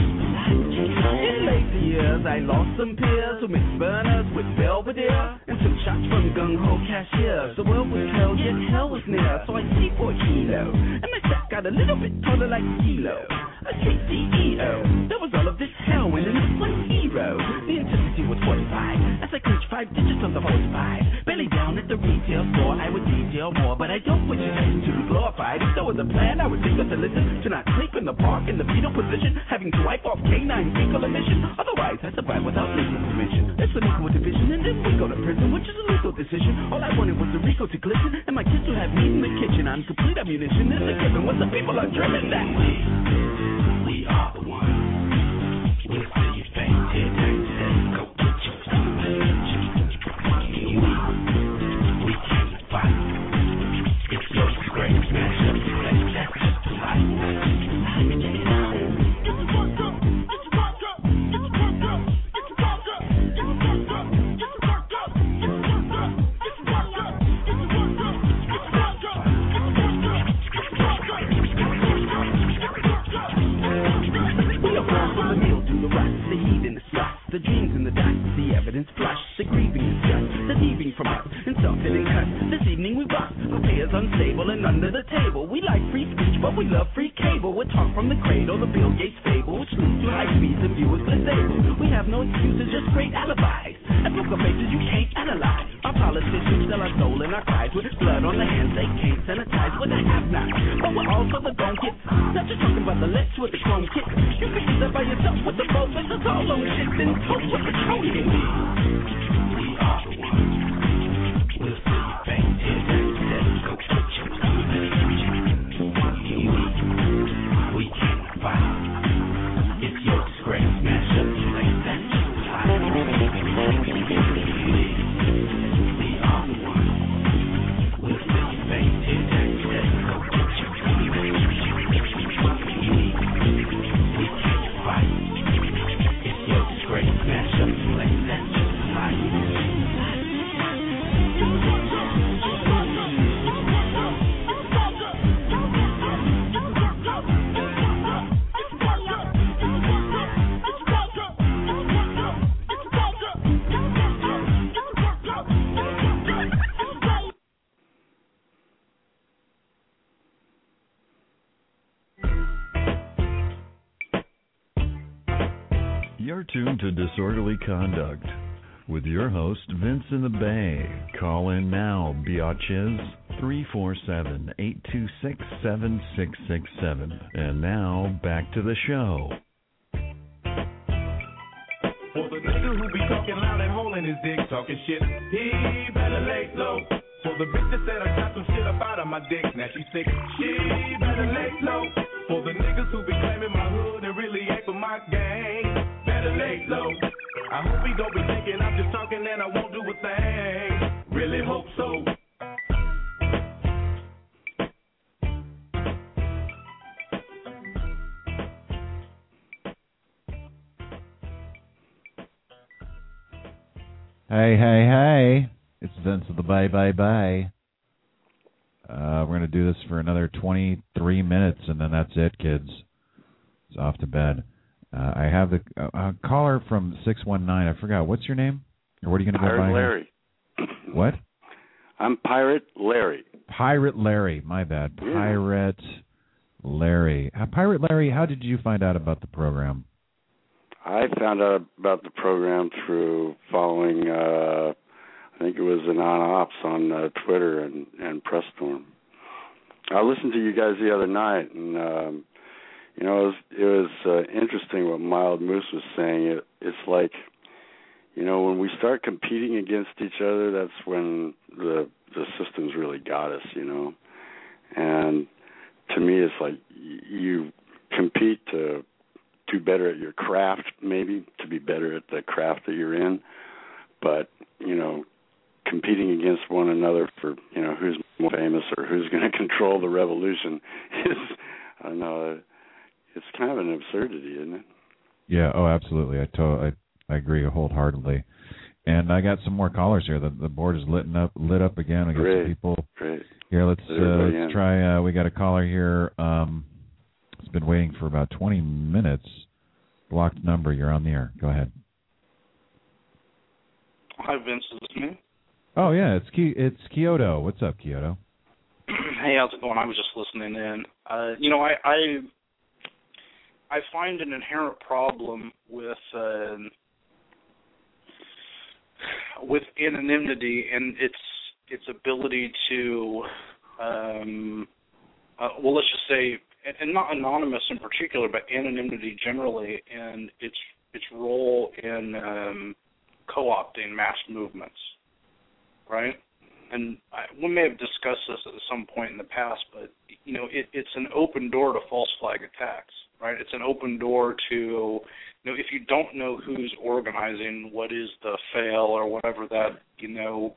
In later years, I lost some peers who mixed burners with Belvedere and some shots from gung-ho cashiers. The world was hell, yet hell was near, so I see for a kilo. And my sack got a little bit taller like a kilo. A street C E O. There was all of this hell when the next one hero. The intensity was forty-five as I clinched five digits on the forty-five. Belly down at the retail store, I would detail more, but I don't wish it to be glorified. If there was a plan, I would think of to listen to not sleep in the park in the fetal position, having to wipe off canine fecal emission. Otherwise, I survive without legal permission. It's an equal division, and then we go to prison, which is a legal decision. All I wanted was the Rico to glisten, and my kids to have meat in the kitchen. I'm complete ammunition. It's a given. What the people are driven that way. We are the ones. We'll see you faint here today. Go get your message. We, we can fight. It's your disgrace. Smash up your place. That's just polite. The dreams in the dust, the evidence flush, the grieving is just, the thieving from us, insulted and cussed. This evening we bust, affairs unstable and under the table. We like free speech, but we love free cable. We're taught from the cradle, the Bill Gates fable, which leads to high speeds and viewers disabled. We have no excuses, just great alibis, and poker faces you can't analyze. Our politicians sell our soul and our cries with blood on their hands they can't sanitize with a have-not. But we're also the gon' kids, not just talking about the let's with the chrome kit. You can do that by yourself with the both, it's all on shit, then talk with the Tony. We, we are the ones. We'll see you faint here today. Go get your message. We, we can fight. It's your disgrace. Smash up your place. You're tuned to Disorderly Conduct with your host, Vince in the Bay. Call in now, biatches, three four seven, eight two six, seven six six seven. And now, back to the show. For the nigga who be talking loud and holding his dick, talking shit, he better lay low. For the bitch that said I got some shit up out of my dick, now she sick, she better lay low. For the niggas who be claiming my hood and really ain't for my gang, better lay low. I hope he don't be thinking I'm just talking and I won't do a thing. Really hope so. Hey, hey, hey. It's Vince of the Bay, Bay, Bay. Uh, we're going to do this for another twenty-three minutes, and then that's it, kids. It's off to bed. Uh, I have the uh, caller from six one nine. I forgot. What's your name? Or what are you going to go by? Pirate Larry. What? I'm Pirate Larry. Pirate Larry. My bad. Yeah. Pirate Larry. Uh, Pirate Larry, how did you find out about the program? I found out about the program through following, uh, I think it was Anon Ops on uh, Twitter and, and Pressstorm. I listened to you guys the other night, and, um, you know, it was, it was uh, interesting what Mild Moose was saying. It, it's like, you know, when we start competing against each other, that's when the the system's really got us, you know. And to me, it's like you compete to do better at your craft, maybe, to be better at the craft that you're in. But, you know, competing against one another for, you know, who's more famous or who's going to control the revolution is, I don't know, it's kind of an absurdity, isn't it? Yeah, oh, absolutely. I to- I, I agree wholeheartedly. And I got some more callers here. The, the board is lit up, lit up again. I got Great. some people. Great. Here, let's, uh, let's in. try. Uh, we got a caller here. Um, it's been waiting for about twenty minutes. Blocked number. You're on the air. Go ahead. Hi, Vince. Is this me? Oh, yeah. It's Ki- it's Kyoto. What's up, Kyoto? Hey, how's it going? I was just listening in. Uh, you know, I, I I find an inherent problem with uh, with anonymity and its its ability to, um, uh, well, let's just say, and, and not anonymous in particular, but anonymity generally, and its its role in um, co-opting mass movements, right? And I, we may have discussed this at some point in the past, but you know, it, it's an open door to false flag attacks, right? It's an open door to, you know, if you don't know who's organizing, what is the fail or whatever that, you know,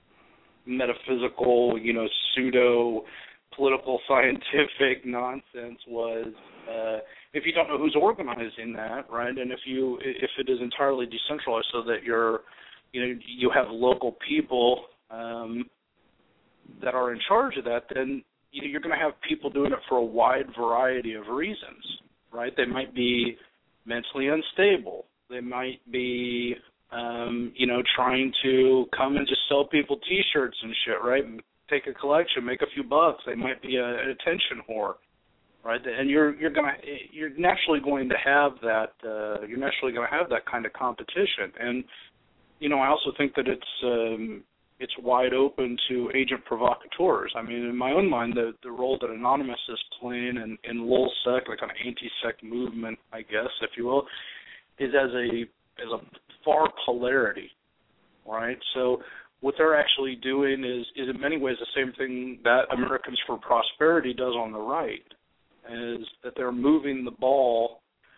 metaphysical, you know, pseudo political scientific nonsense was. Uh, if you don't know who's organizing that, right, and if you if it is entirely decentralized, so that you're, you know, you have local people um, that are in charge of that, then you know, you're going to have people doing it for a wide variety of reasons, right? They might be mentally unstable. They might be, um, you know, trying to come and just sell people T-shirts and shit, right? Take a collection, make a few bucks. They might be a, an attention whore, right? And you're you're gonna you're naturally going to have that. Uh, you're naturally going to have that kind of competition. And you know, I also think that it's um, it's wide open to agent provocateurs. I mean, in my own mind, the the role that Anonymous is playing in in LulzSec, the kind of anti-sec movement, I guess, if you will, is as a as a far polarity, right? So what they're actually doing is, is in many ways the same thing that Americans for Prosperity does on the right, is that they're moving the ball,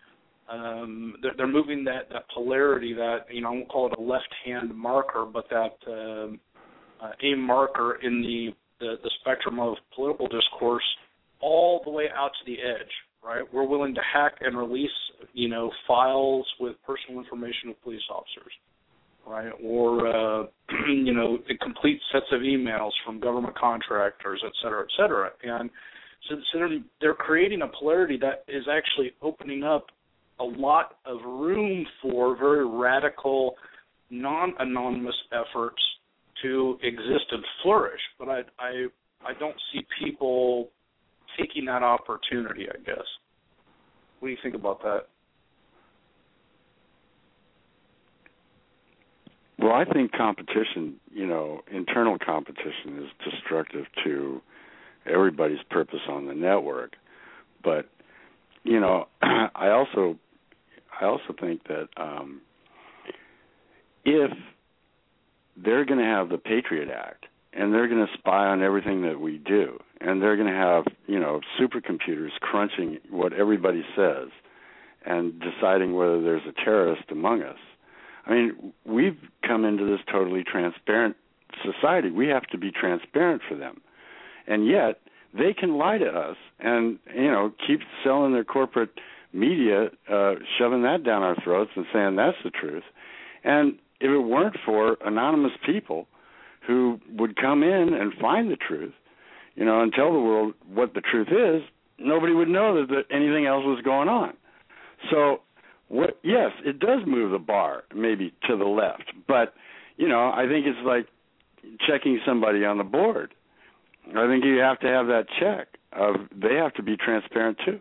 um, they're, they're moving that, that polarity, that, you know, I won't call it a left-hand marker, but that um, uh, a marker in the, the, the spectrum of political discourse all the way out to the edge, right? We're willing to hack and release, you know, files with personal information of police officers, right, or, uh, you know, the complete sets of emails from government contractors, et cetera, et cetera. And so, so they're, they're creating a polarity that is actually opening up a lot of room for very radical, non-anonymous efforts to exist and flourish. But I, I, I don't see people taking that opportunity, I guess. What do you think about that? Well, I think competition, you know, internal competition is destructive to everybody's purpose on the network. But, you know, I also I also think that um, if they're going to have the Patriot Act and they're going to spy on everything that we do, and they're going to have, you know, supercomputers crunching what everybody says and deciding whether there's a terrorist among us. I mean, we've come into this totally transparent society. We have to be transparent for them. And yet, they can lie to us and, you know, keep selling their corporate media, uh, shoving that down our throats and saying that's the truth. And if it weren't for anonymous people who would come in and find the truth, you know, and tell the world what the truth is, nobody would know that, that anything else was going on. So, what, yes, it does move the bar maybe to the left, but, you know, I think it's like checking somebody on the board. I think you have to have that check of they have to be transparent too.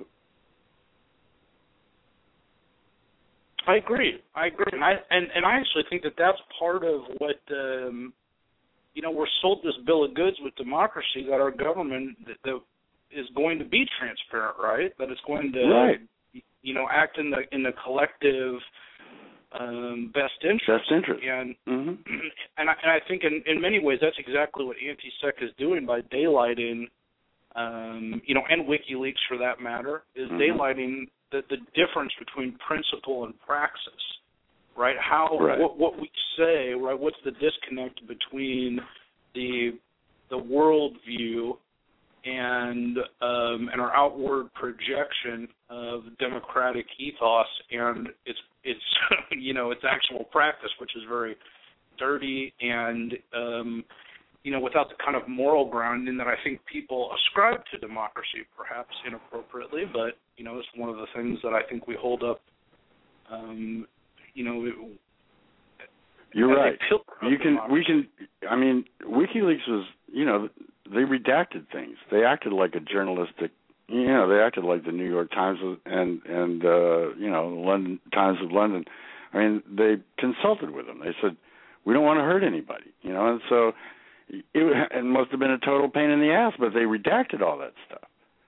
I agree. I agree, and I and, and I actually think that that's part of what um, you know, we're sold this bill of goods with democracy, that our government that, that is going to be transparent, right? That it's going to, right. you know, act in the in the collective um, best interest. Best interest. And mm-hmm. and, I, and I think in, in many ways that's exactly what Anti-Sec is doing by daylighting, um, you know, and WikiLeaks for that matter, is mm-hmm. daylighting the, the difference between principle and praxis. Right? How right. What, what we say, right? What's the disconnect between the the worldview and um, and our outward projection of democratic ethos and its its you know its actual practice, which is very dirty and um, you know without the kind of moral grounding that I think people ascribe to democracy, perhaps inappropriately, but you know it's one of the things that I think we hold up. Um, You know, it, you're right. You can, we can. I mean, WikiLeaks was, you know, they redacted things. They acted like a journalistic, you know, they acted like the New York Times and and uh, you know, the London Times of London. I mean, they consulted with them. They said, we don't want to hurt anybody, you know, and so it, it must have been a total pain in the ass, but they redacted all that stuff.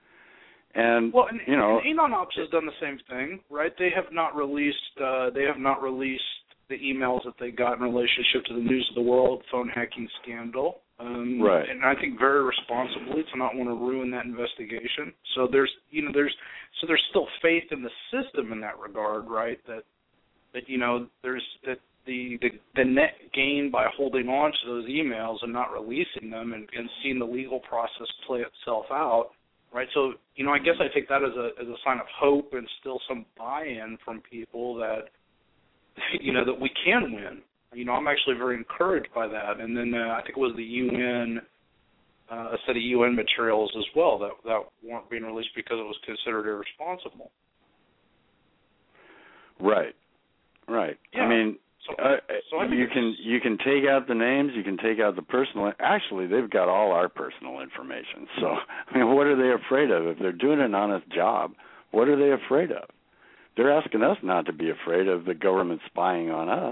And well, and, you know, and Anon Ops has done the same thing, right? They have not released uh, they have not released the emails that they got in relationship to the News of the World phone hacking scandal, um, right? And I think very responsibly to not want to ruin that investigation. So there's you know there's so there's still faith in the system in that regard, right? That that you know there's that the the, the net gain by holding on to those emails and not releasing them and, and seeing the legal process play itself out. Right, so you know, I guess I take that as a as a sign of hope and still some buy-in from people that you know that we can win. You know, I'm actually very encouraged by that. And then uh, I think it was the U N, uh, a set of U N materials as well that that weren't being released because it was considered irresponsible. Right, right. Yeah. I mean, so, uh, so I you can you can take out the names, you can take out the personal. Actually, they've got all our personal information. So, I mean, what are they afraid of? If they're doing an honest job, what are they afraid of? They're asking us not to be afraid of the government spying on us.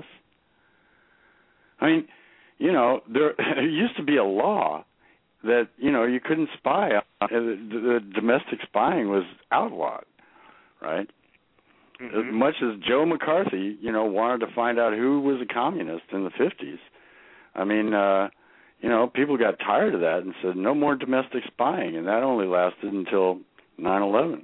I mean, you know, there, there used to be a law that, you know, you couldn't spy. The, the domestic spying was outlawed, right? Mm-hmm. As much as Joe McCarthy, you know, wanted to find out who was a communist in the fifties, I mean, uh, you know, people got tired of that and said, no more domestic spying, and that only lasted until nine eleven.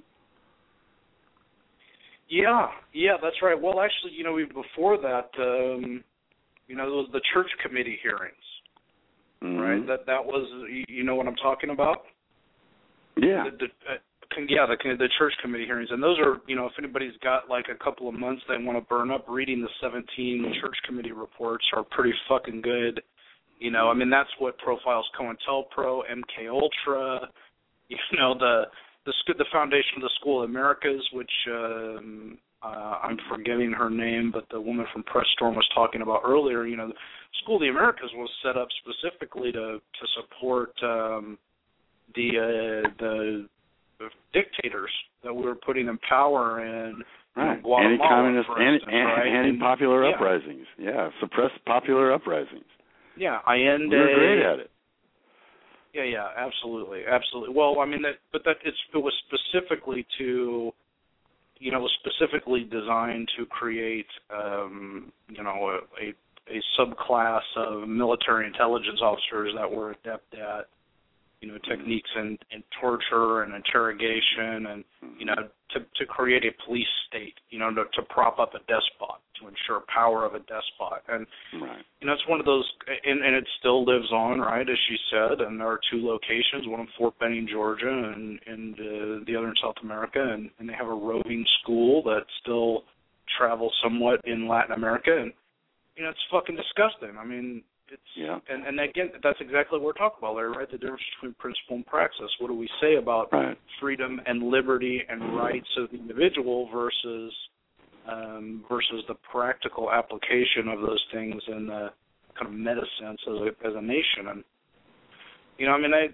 Yeah, yeah, that's right. Well, actually, you know, even before that, um, you know, there was the church committee hearings, mm-hmm. right? That that was, you know what I'm talking about? Yeah. The, the, uh, Yeah, the the church committee hearings, and those are, you know, if anybody's got like a couple of months they want to burn up reading the seventeen church committee reports are pretty fucking good. You know, I mean that's what profiles COINTELPRO, M K Ultra, you know, the the the Foundation of the School of Americas, which um, uh, I'm forgetting her name, but the woman from Press Storm was talking about earlier. You know, the School of the Americas was set up specifically to to support um, the uh, the dictators that we were putting in power and Right. you know, Guatemala, Anti-communist, for anti, instance, right? anti-popular And, uprisings. Yeah, suppress popular uprisings. Yeah, Allende. We're great at it. Yeah, yeah, absolutely, absolutely. Well, I mean, that, but that it's it was specifically to, you know, was specifically designed to create, um, you know, a, a a subclass of military intelligence officers that were adept at, you know, techniques in, in torture and interrogation, and you know, to to create a police state, you know, to, to prop up a despot, to ensure power of a despot, and right. you know, it's one of those, and, and it still lives on, right, as she said. And there are two locations, one in Fort Benning, Georgia, and and uh, the other in South America, and, and they have a roving school that still travels somewhat in Latin America, and you know, it's fucking disgusting. I mean, it's yeah. and, and again, that's exactly what we're talking about there, right? The difference between principle and praxis. What do we say about right. freedom and liberty and rights of the individual versus um, versus the practical application of those things in the kind of meta sense as a as a nation? And you know, I mean, I.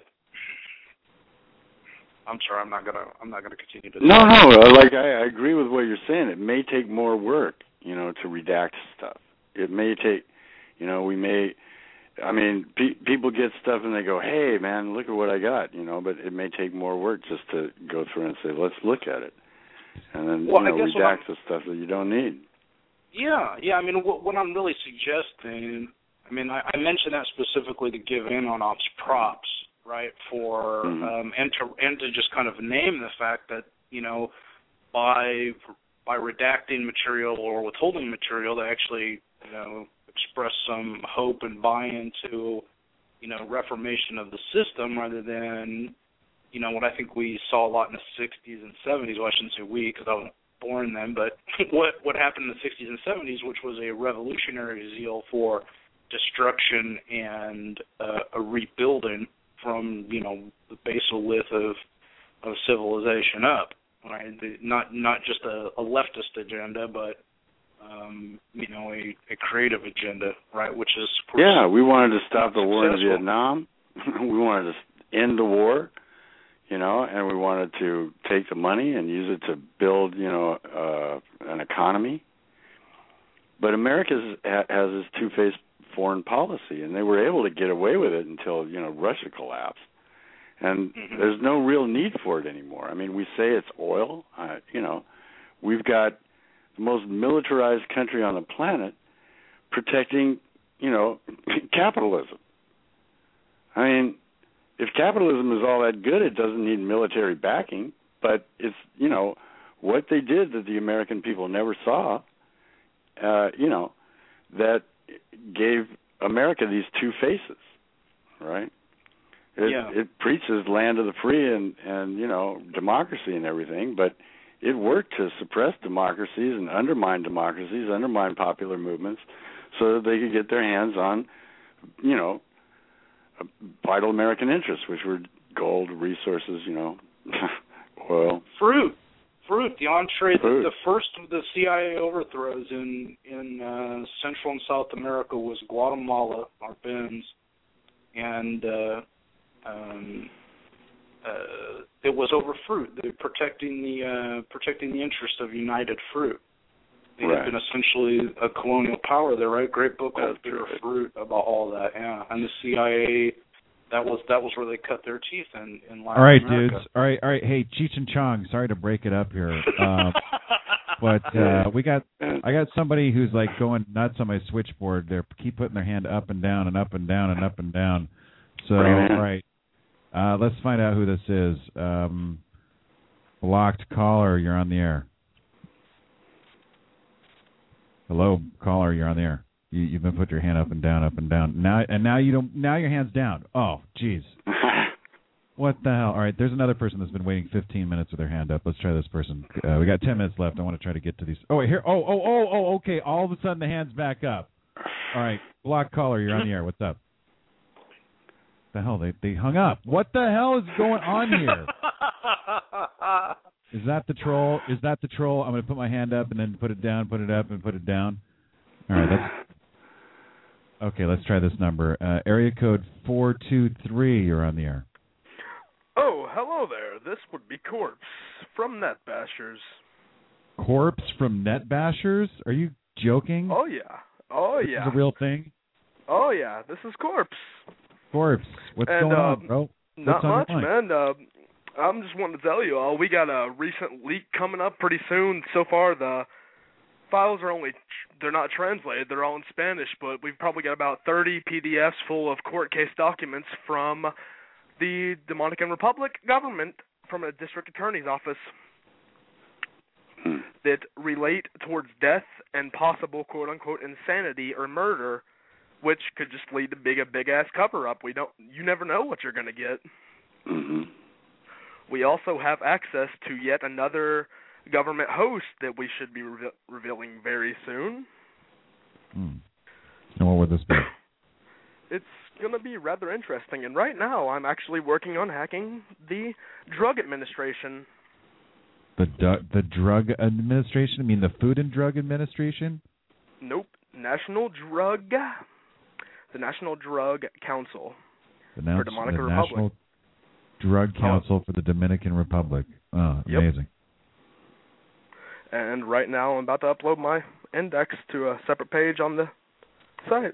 I'm sorry, I'm not gonna. I'm not gonna continue to. No, no. Like I, I agree with what you're saying. It may take more work, you know, to redact stuff. It may take, you know, we may. I mean, pe- people get stuff and they go, "Hey, man, look at what I got," you know. But it may take more work just to go through and say, "Let's look at it," and then well, you know, redact the stuff that you don't need. Yeah, yeah. I mean, what, what I'm really suggesting. I mean, I, I mentioned that specifically to give in on ops props. Right, for mm-hmm. um, and to and to just kind of name the fact that, you know, by by redacting material or withholding material, they actually, you know, express some hope and buy into, you know, reformation of the system rather than, you know, what I think we saw a lot in the sixties and seventies. Well, I shouldn't say we because I wasn't born then, but what what happened in the sixties and seventies, which was a revolutionary zeal for destruction and uh, a rebuilding from, you know, the basilith of of civilization up, right? The, not not just a, a leftist agenda, but um, you know, a, a creative agenda, right? Which is yeah, we wanted to stop the war in successful. Vietnam. We wanted to end the war, you know, and we wanted to take the money and use it to build, you know, uh, an economy. But America has this two-faced foreign policy, and they were able to get away with it until, you know, Russia collapsed. And mm-hmm. there's no real need for it anymore. I mean, we say it's oil. Uh, you know, we've got the most militarized country on the planet protecting, you know, capitalism. I mean, if capitalism is all that good, it doesn't need military backing. But it's, you know, what they did that the American people never saw, uh, you know, that gave America these two faces, right? It, yeah. it preaches land of the free and, and, you know, democracy and everything, but it worked to suppress democracies and undermine democracies, undermine popular movements so that they could get their hands on, you know, vital American interests, which were gold, resources, you know, oil. Fruit. Fruit, the entree, Fruit. The, the first of the C I A overthrows in in uh, Central and South America was Guatemala, Arbenz, and uh, um, uh, it was over fruit. They're protecting the uh, protecting the interest of United Fruit. They right. had been essentially a colonial power there, right? Great book called That's Bitter right. Fruit about all that, yeah. And the C I A. That was that was where they cut their teeth in, in Latin All right, America. dudes. All right, all right. Hey, Cheech and Chong. Sorry to break it up here, uh, but uh, we got I got somebody who's like going nuts on my switchboard. They keep putting their hand up and down and up and down and up and down. So, all right, uh, let's find out who this is. Um, blocked caller, you're on the air. Hello, caller, you're on the air. You, you've been putting your hand up and down, up and down. Now and now you don't. Now your hand's down. Oh, jeez. What the hell? All right, there's another person that's been waiting fifteen minutes with their hand up. Let's try this person. Uh, we got ten minutes left. I want to try to get to these. Oh, wait, here. Oh, oh, oh, oh. Okay. All of a sudden the hand's back up. All right, block caller, you're on the air. What's up? The hell? They they hung up. What the hell is going on here? Is that the troll? Is that the troll? I'm going to put my hand up and then put it down, put it up, and put it down. All right, that's. Okay, let's try this number. Uh, area code four two three, you're on the air. Oh, hello there. This would be Corpse from Netbashers. corpse from Net Bashers? Are you joking? Oh yeah. Oh this yeah. Is a real thing? Oh yeah. This is Corpse. Corpse. What's and, going uh, on, bro? Not What's on much, your mind? man. Uh, I'm just wanting to tell you all, we got a recent leak coming up pretty soon. So far, the files are only, they're not translated, they're all in Spanish, but we've probably got about thirty P D Fs full of court case documents from the Dominican Republic government, from a district attorney's office, that relate towards death and possible quote-unquote insanity or murder, which could just lead to big a big-ass cover-up. We don't, you never know what you're going to get. Mm-hmm. We also have access to yet another government host that we should be re- revealing very soon. Hmm. And what would this be? It's going to be rather interesting, and right now I'm actually working on hacking the Drug Administration. The du- the Drug Administration? I mean the Food and Drug Administration? Nope. National Drug... The National Drug Council the for Dominican the Republic. National Drug Council for the Dominican Republic. Oh, Yep. amazing. And right now I'm about to upload my index to a separate page on the site.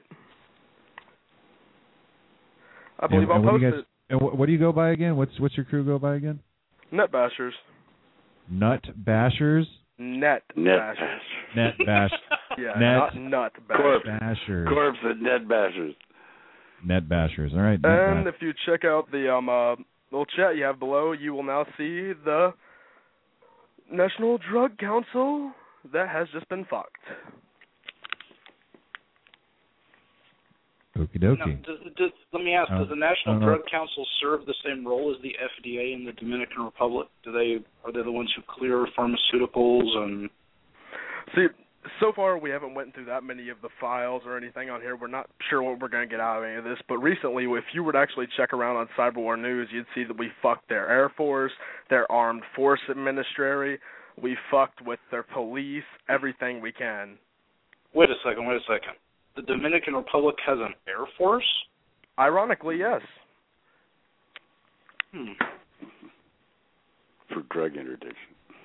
I believe and, I'll and what post do you guys, it. And what, what do you go by again? What's what's your crew go by again? Net Bashers. Nut Bashers? Net, Net Bashers. Net Bash. Yeah, Net not Nut Bashers. Corpse. Bashers. Corpse and Net Bashers. Net Bashers. All right. Net And Bash- if you check out the um uh, little chat you have below, you will now see the National Drug Council that has just been fucked. Okie Now, dokie. does, does, let me ask, Uh, does the National I don't know. Drug Council serve the same role as the F D A in the Dominican Republic? Do they Are they the ones who clear pharmaceuticals and... See, so far we haven't went through that many of the files or anything on here. We're not sure what we're going to get out of any of this. But recently, if you were to actually check around on Cyber War News, you'd see that we fucked their Air Force, their Armed Force Administration. We fucked with their police, everything we can. Wait a second, wait a second. The Dominican Republic has an Air Force? Ironically, yes. Hmm. For drug interdiction.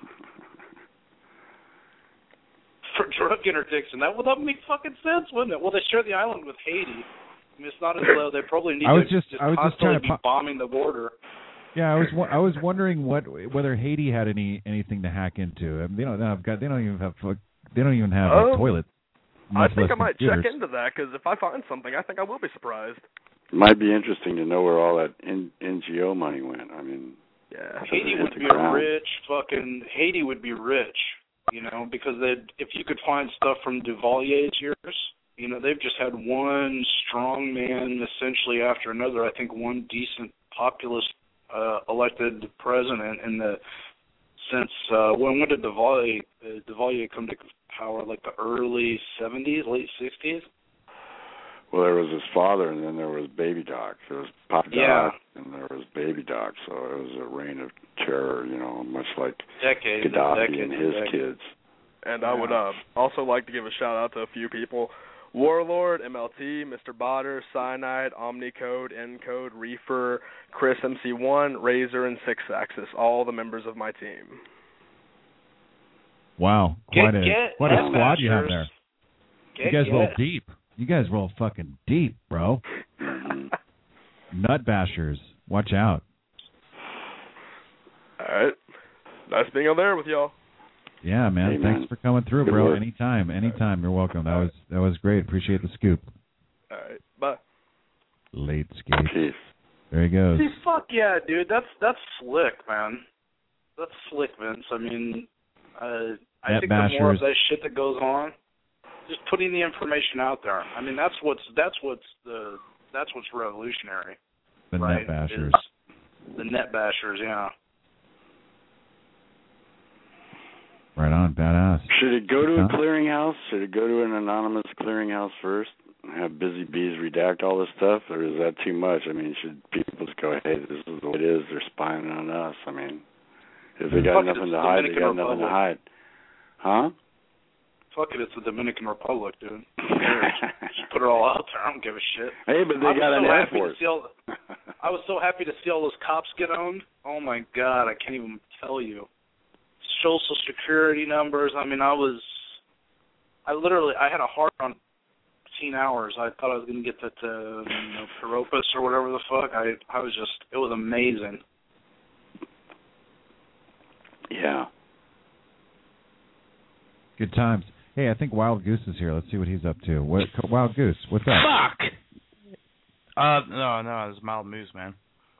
For drug interdiction. That would that would make fucking sense, wouldn't it? Well, they share the island with Haiti. I mean, it's not as though they probably need I was to just- I was just constantly trying to be po- bombing the border. Yeah, I was wa- I was wondering what whether Haiti had any anything to hack into. I mean, they don't have got they don't even have fuck- they don't even have like, Um, toilets. I much think less I might computers. check into that, because if I find something, I think I will be surprised. Might be interesting to know where all that N- NGO money went. I mean, yeah, Haiti hit would the be ground. rich. Fucking Haiti would be rich. You know, because they if you could find stuff from Duvalier's years, you know, they've just had one strong man essentially after another. I think one decent populist uh, elected president in the since uh, when when did Duvalier uh, Duvalier come to power? Like the early seventies, late sixties. Well, there was his father, and then there was Baby Doc. There was Pop Doc, Yeah. and there was Baby Doc. So it was a reign of terror, you know, much like Decades, and Gaddafi decades and and his decades. kids. And I would uh, also like to give a shout out to a few people. Warlord, M L T, Mister Botter, Cyanide, Omnicode, Encode, Reefer, Chris M C one, Razor, and Six Axis, all the members of my team. Wow, quite Get- a get quite a Net squad you have Bashers. there. Get, you guys get. roll deep. You guys roll fucking deep, bro. Nut Bashers, watch out. All right. Nice being on there with y'all. Yeah, man. Hey, man. Thanks for coming through, Good bro. work. Anytime, anytime. You're welcome. That was that was great. Appreciate the scoop. All right. Bye. Late skate. Peace. There he goes. See, fuck yeah, dude. That's that's slick, man. That's slick, Vince. I mean, uh, I Net think the more of Bashers. that shit that goes on, just putting the information out there. I mean, that's what's that's what's the that's what's revolutionary. The right? Net Bashers. Is the Net Bashers, yeah. Right on, badass. Should it go to a Huh? clearinghouse? Should it go to an anonymous clearinghouse first? And have busy bees redact all this stuff, or is that too much? I mean, should people just go, "Hey, this is what it is. They're spying on us." I mean, if they got Fuck it, nothing it's to the hide, they Dominican got nothing to Republic. hide, huh? Fuck it, it's the Dominican Republic, dude. Who cares? Just put it all out there. I don't give a shit. Hey, but they I was got so an Air happy to Force. see all the- I was so happy to see all those cops get owned. Oh my god, I can't even tell you. social security numbers. I mean, I was, I literally, I had a heart on fifteen hours. I thought I was going to get that, uh, you know, Peropus or whatever the fuck. I, I was just, it was amazing. Yeah. Good times. Hey, I think Wild Goose is here. Let's see what he's up to. What, Wild Goose, what's up? Fuck! Uh, no, no, it's Mild Moose, man.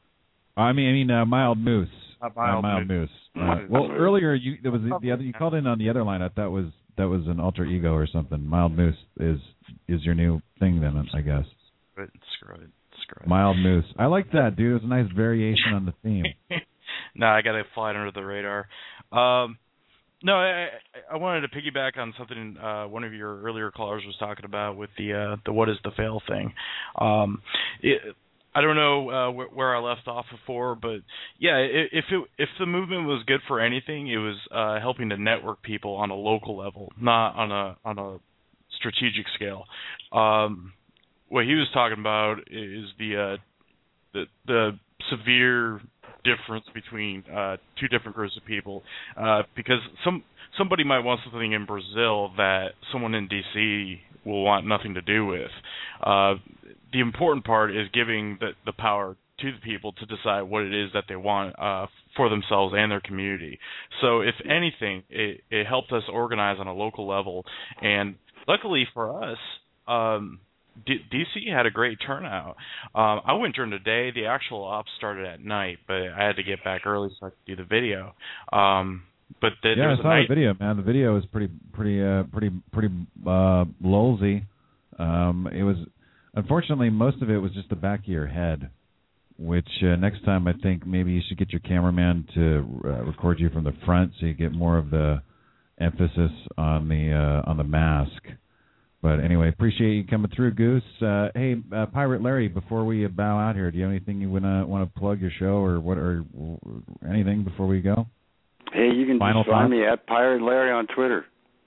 I mean, I mean, uh, Mild Moose. Uh, mild uh, mild Moose. Moose. Uh, well, earlier you there was the, the other you called in on the other line. I thought was that was an alter ego or something. Mild Moose is is your new thing then, I guess. Screw it, screw it, screw it. Mild Moose. I like that, dude. It was a nice variation on the theme. No, I got to fly it under the radar. Um, no, I, I wanted to piggyback on something uh, one of your earlier callers was talking about with the uh, the what is the fail thing. Um, it, I don't know uh, wh- where I left off before, but yeah, if it, if the movement was good for anything, it was uh, helping to network people on a local level, not on a on a strategic scale. Um, what he was talking about is the uh, the, the severe difference between uh, two different groups of people, uh, because some somebody might want something in Brazil that someone in D C will want nothing to do with. Uh, the important part is giving the, the power to the people to decide what it is that they want uh, for themselves and their community. So if anything, it, it helped us organize on a local level, and luckily for us, um, D- DC had a great turnout. Um, I went during the day. The actual ops started at night, but I had to get back early so I could do the video. Um, but the, yeah, there was I a saw night- the video, man. The video was pretty, pretty, uh, pretty, pretty uh, lolsy. Um, it was, unfortunately, most of it was just the back of your head. Which uh, next time I think maybe you should get your cameraman to uh, record you from the front so you get more of the emphasis on the uh, on the mask. But anyway, appreciate you coming through, Goose. Uh, hey, uh, Pirate Larry, before we bow out here, do you have anything you wanna want to plug your show or what or, or anything before we go? Hey, you can Final just find thoughts? me at Pirate Larry on Twitter.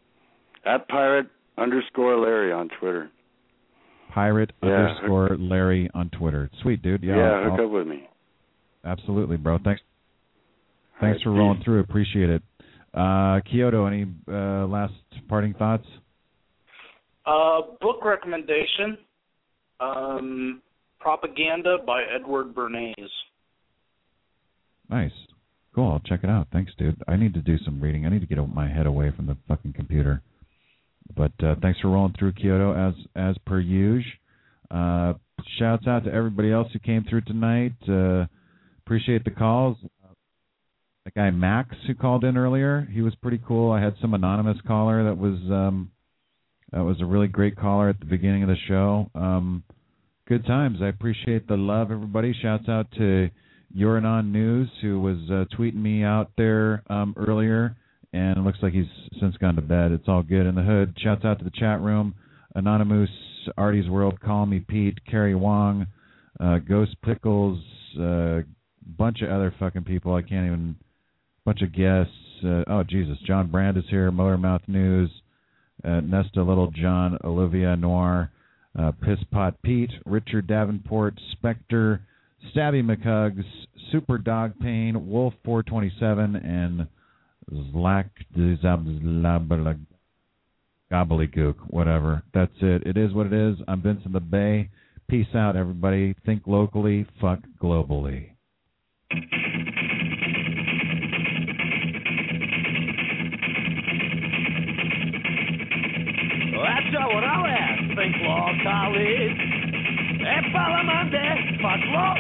At Pirate underscore Larry on Twitter. Pirate Yeah. underscore Larry on Twitter. Sweet, dude. Yeah, Yeah, I'll- hook I'll- up with me. Absolutely, bro. Thanks. Thanks right, for rolling through. Appreciate it. Uh, Kyoto, any uh, last parting thoughts? Uh, book recommendation, um, Propaganda by Edward Bernays. Nice. Cool. I'll check it out. Thanks, dude. I need to do some reading. I need to get my head away from the fucking computer. But uh, thanks for rolling through, Kyoto, as as per usual. Uh, shouts out to everybody else who came through tonight. Uh, appreciate the calls. The guy Max who called in earlier, he was pretty cool. I had some anonymous caller that was um, that was a really great caller at the beginning of the show. Um, good times. I appreciate the love, everybody. Shouts out to Uranon News, who was uh, tweeting me out there um, earlier, and it looks like he's since gone to bed. It's all good in the hood. Shouts out to the chat room, Anonymous, Artie's World, Call Me Pete, Carrie Wong, uh, Ghost Pickles, a uh, bunch of other fucking people. I can't even, bunch of guests. Uh, oh, Jesus, John Brand is here, Motormouth News, uh, Nesta Little John, Olivia Noir, uh, Pisspot Pete, Richard Davenport, Spectre, Stabby McHugs, Super Dog Pain, Wolf four twenty-seven, and Zlak Gobbledygook, whatever. That's it. It is what it is. I'm Vincent the Bay. Peace out, everybody. Think locally, fuck globally. That's all what I'll ask. Think law college. E palamande, fuck law,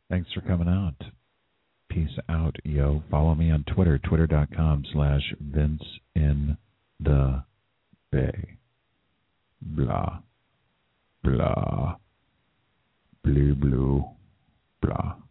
Thanks for coming out. Peace out, yo. Follow me on Twitter, twitter.com slash Vince in the Bay. Blah. Blah. Blue, blue. Blah.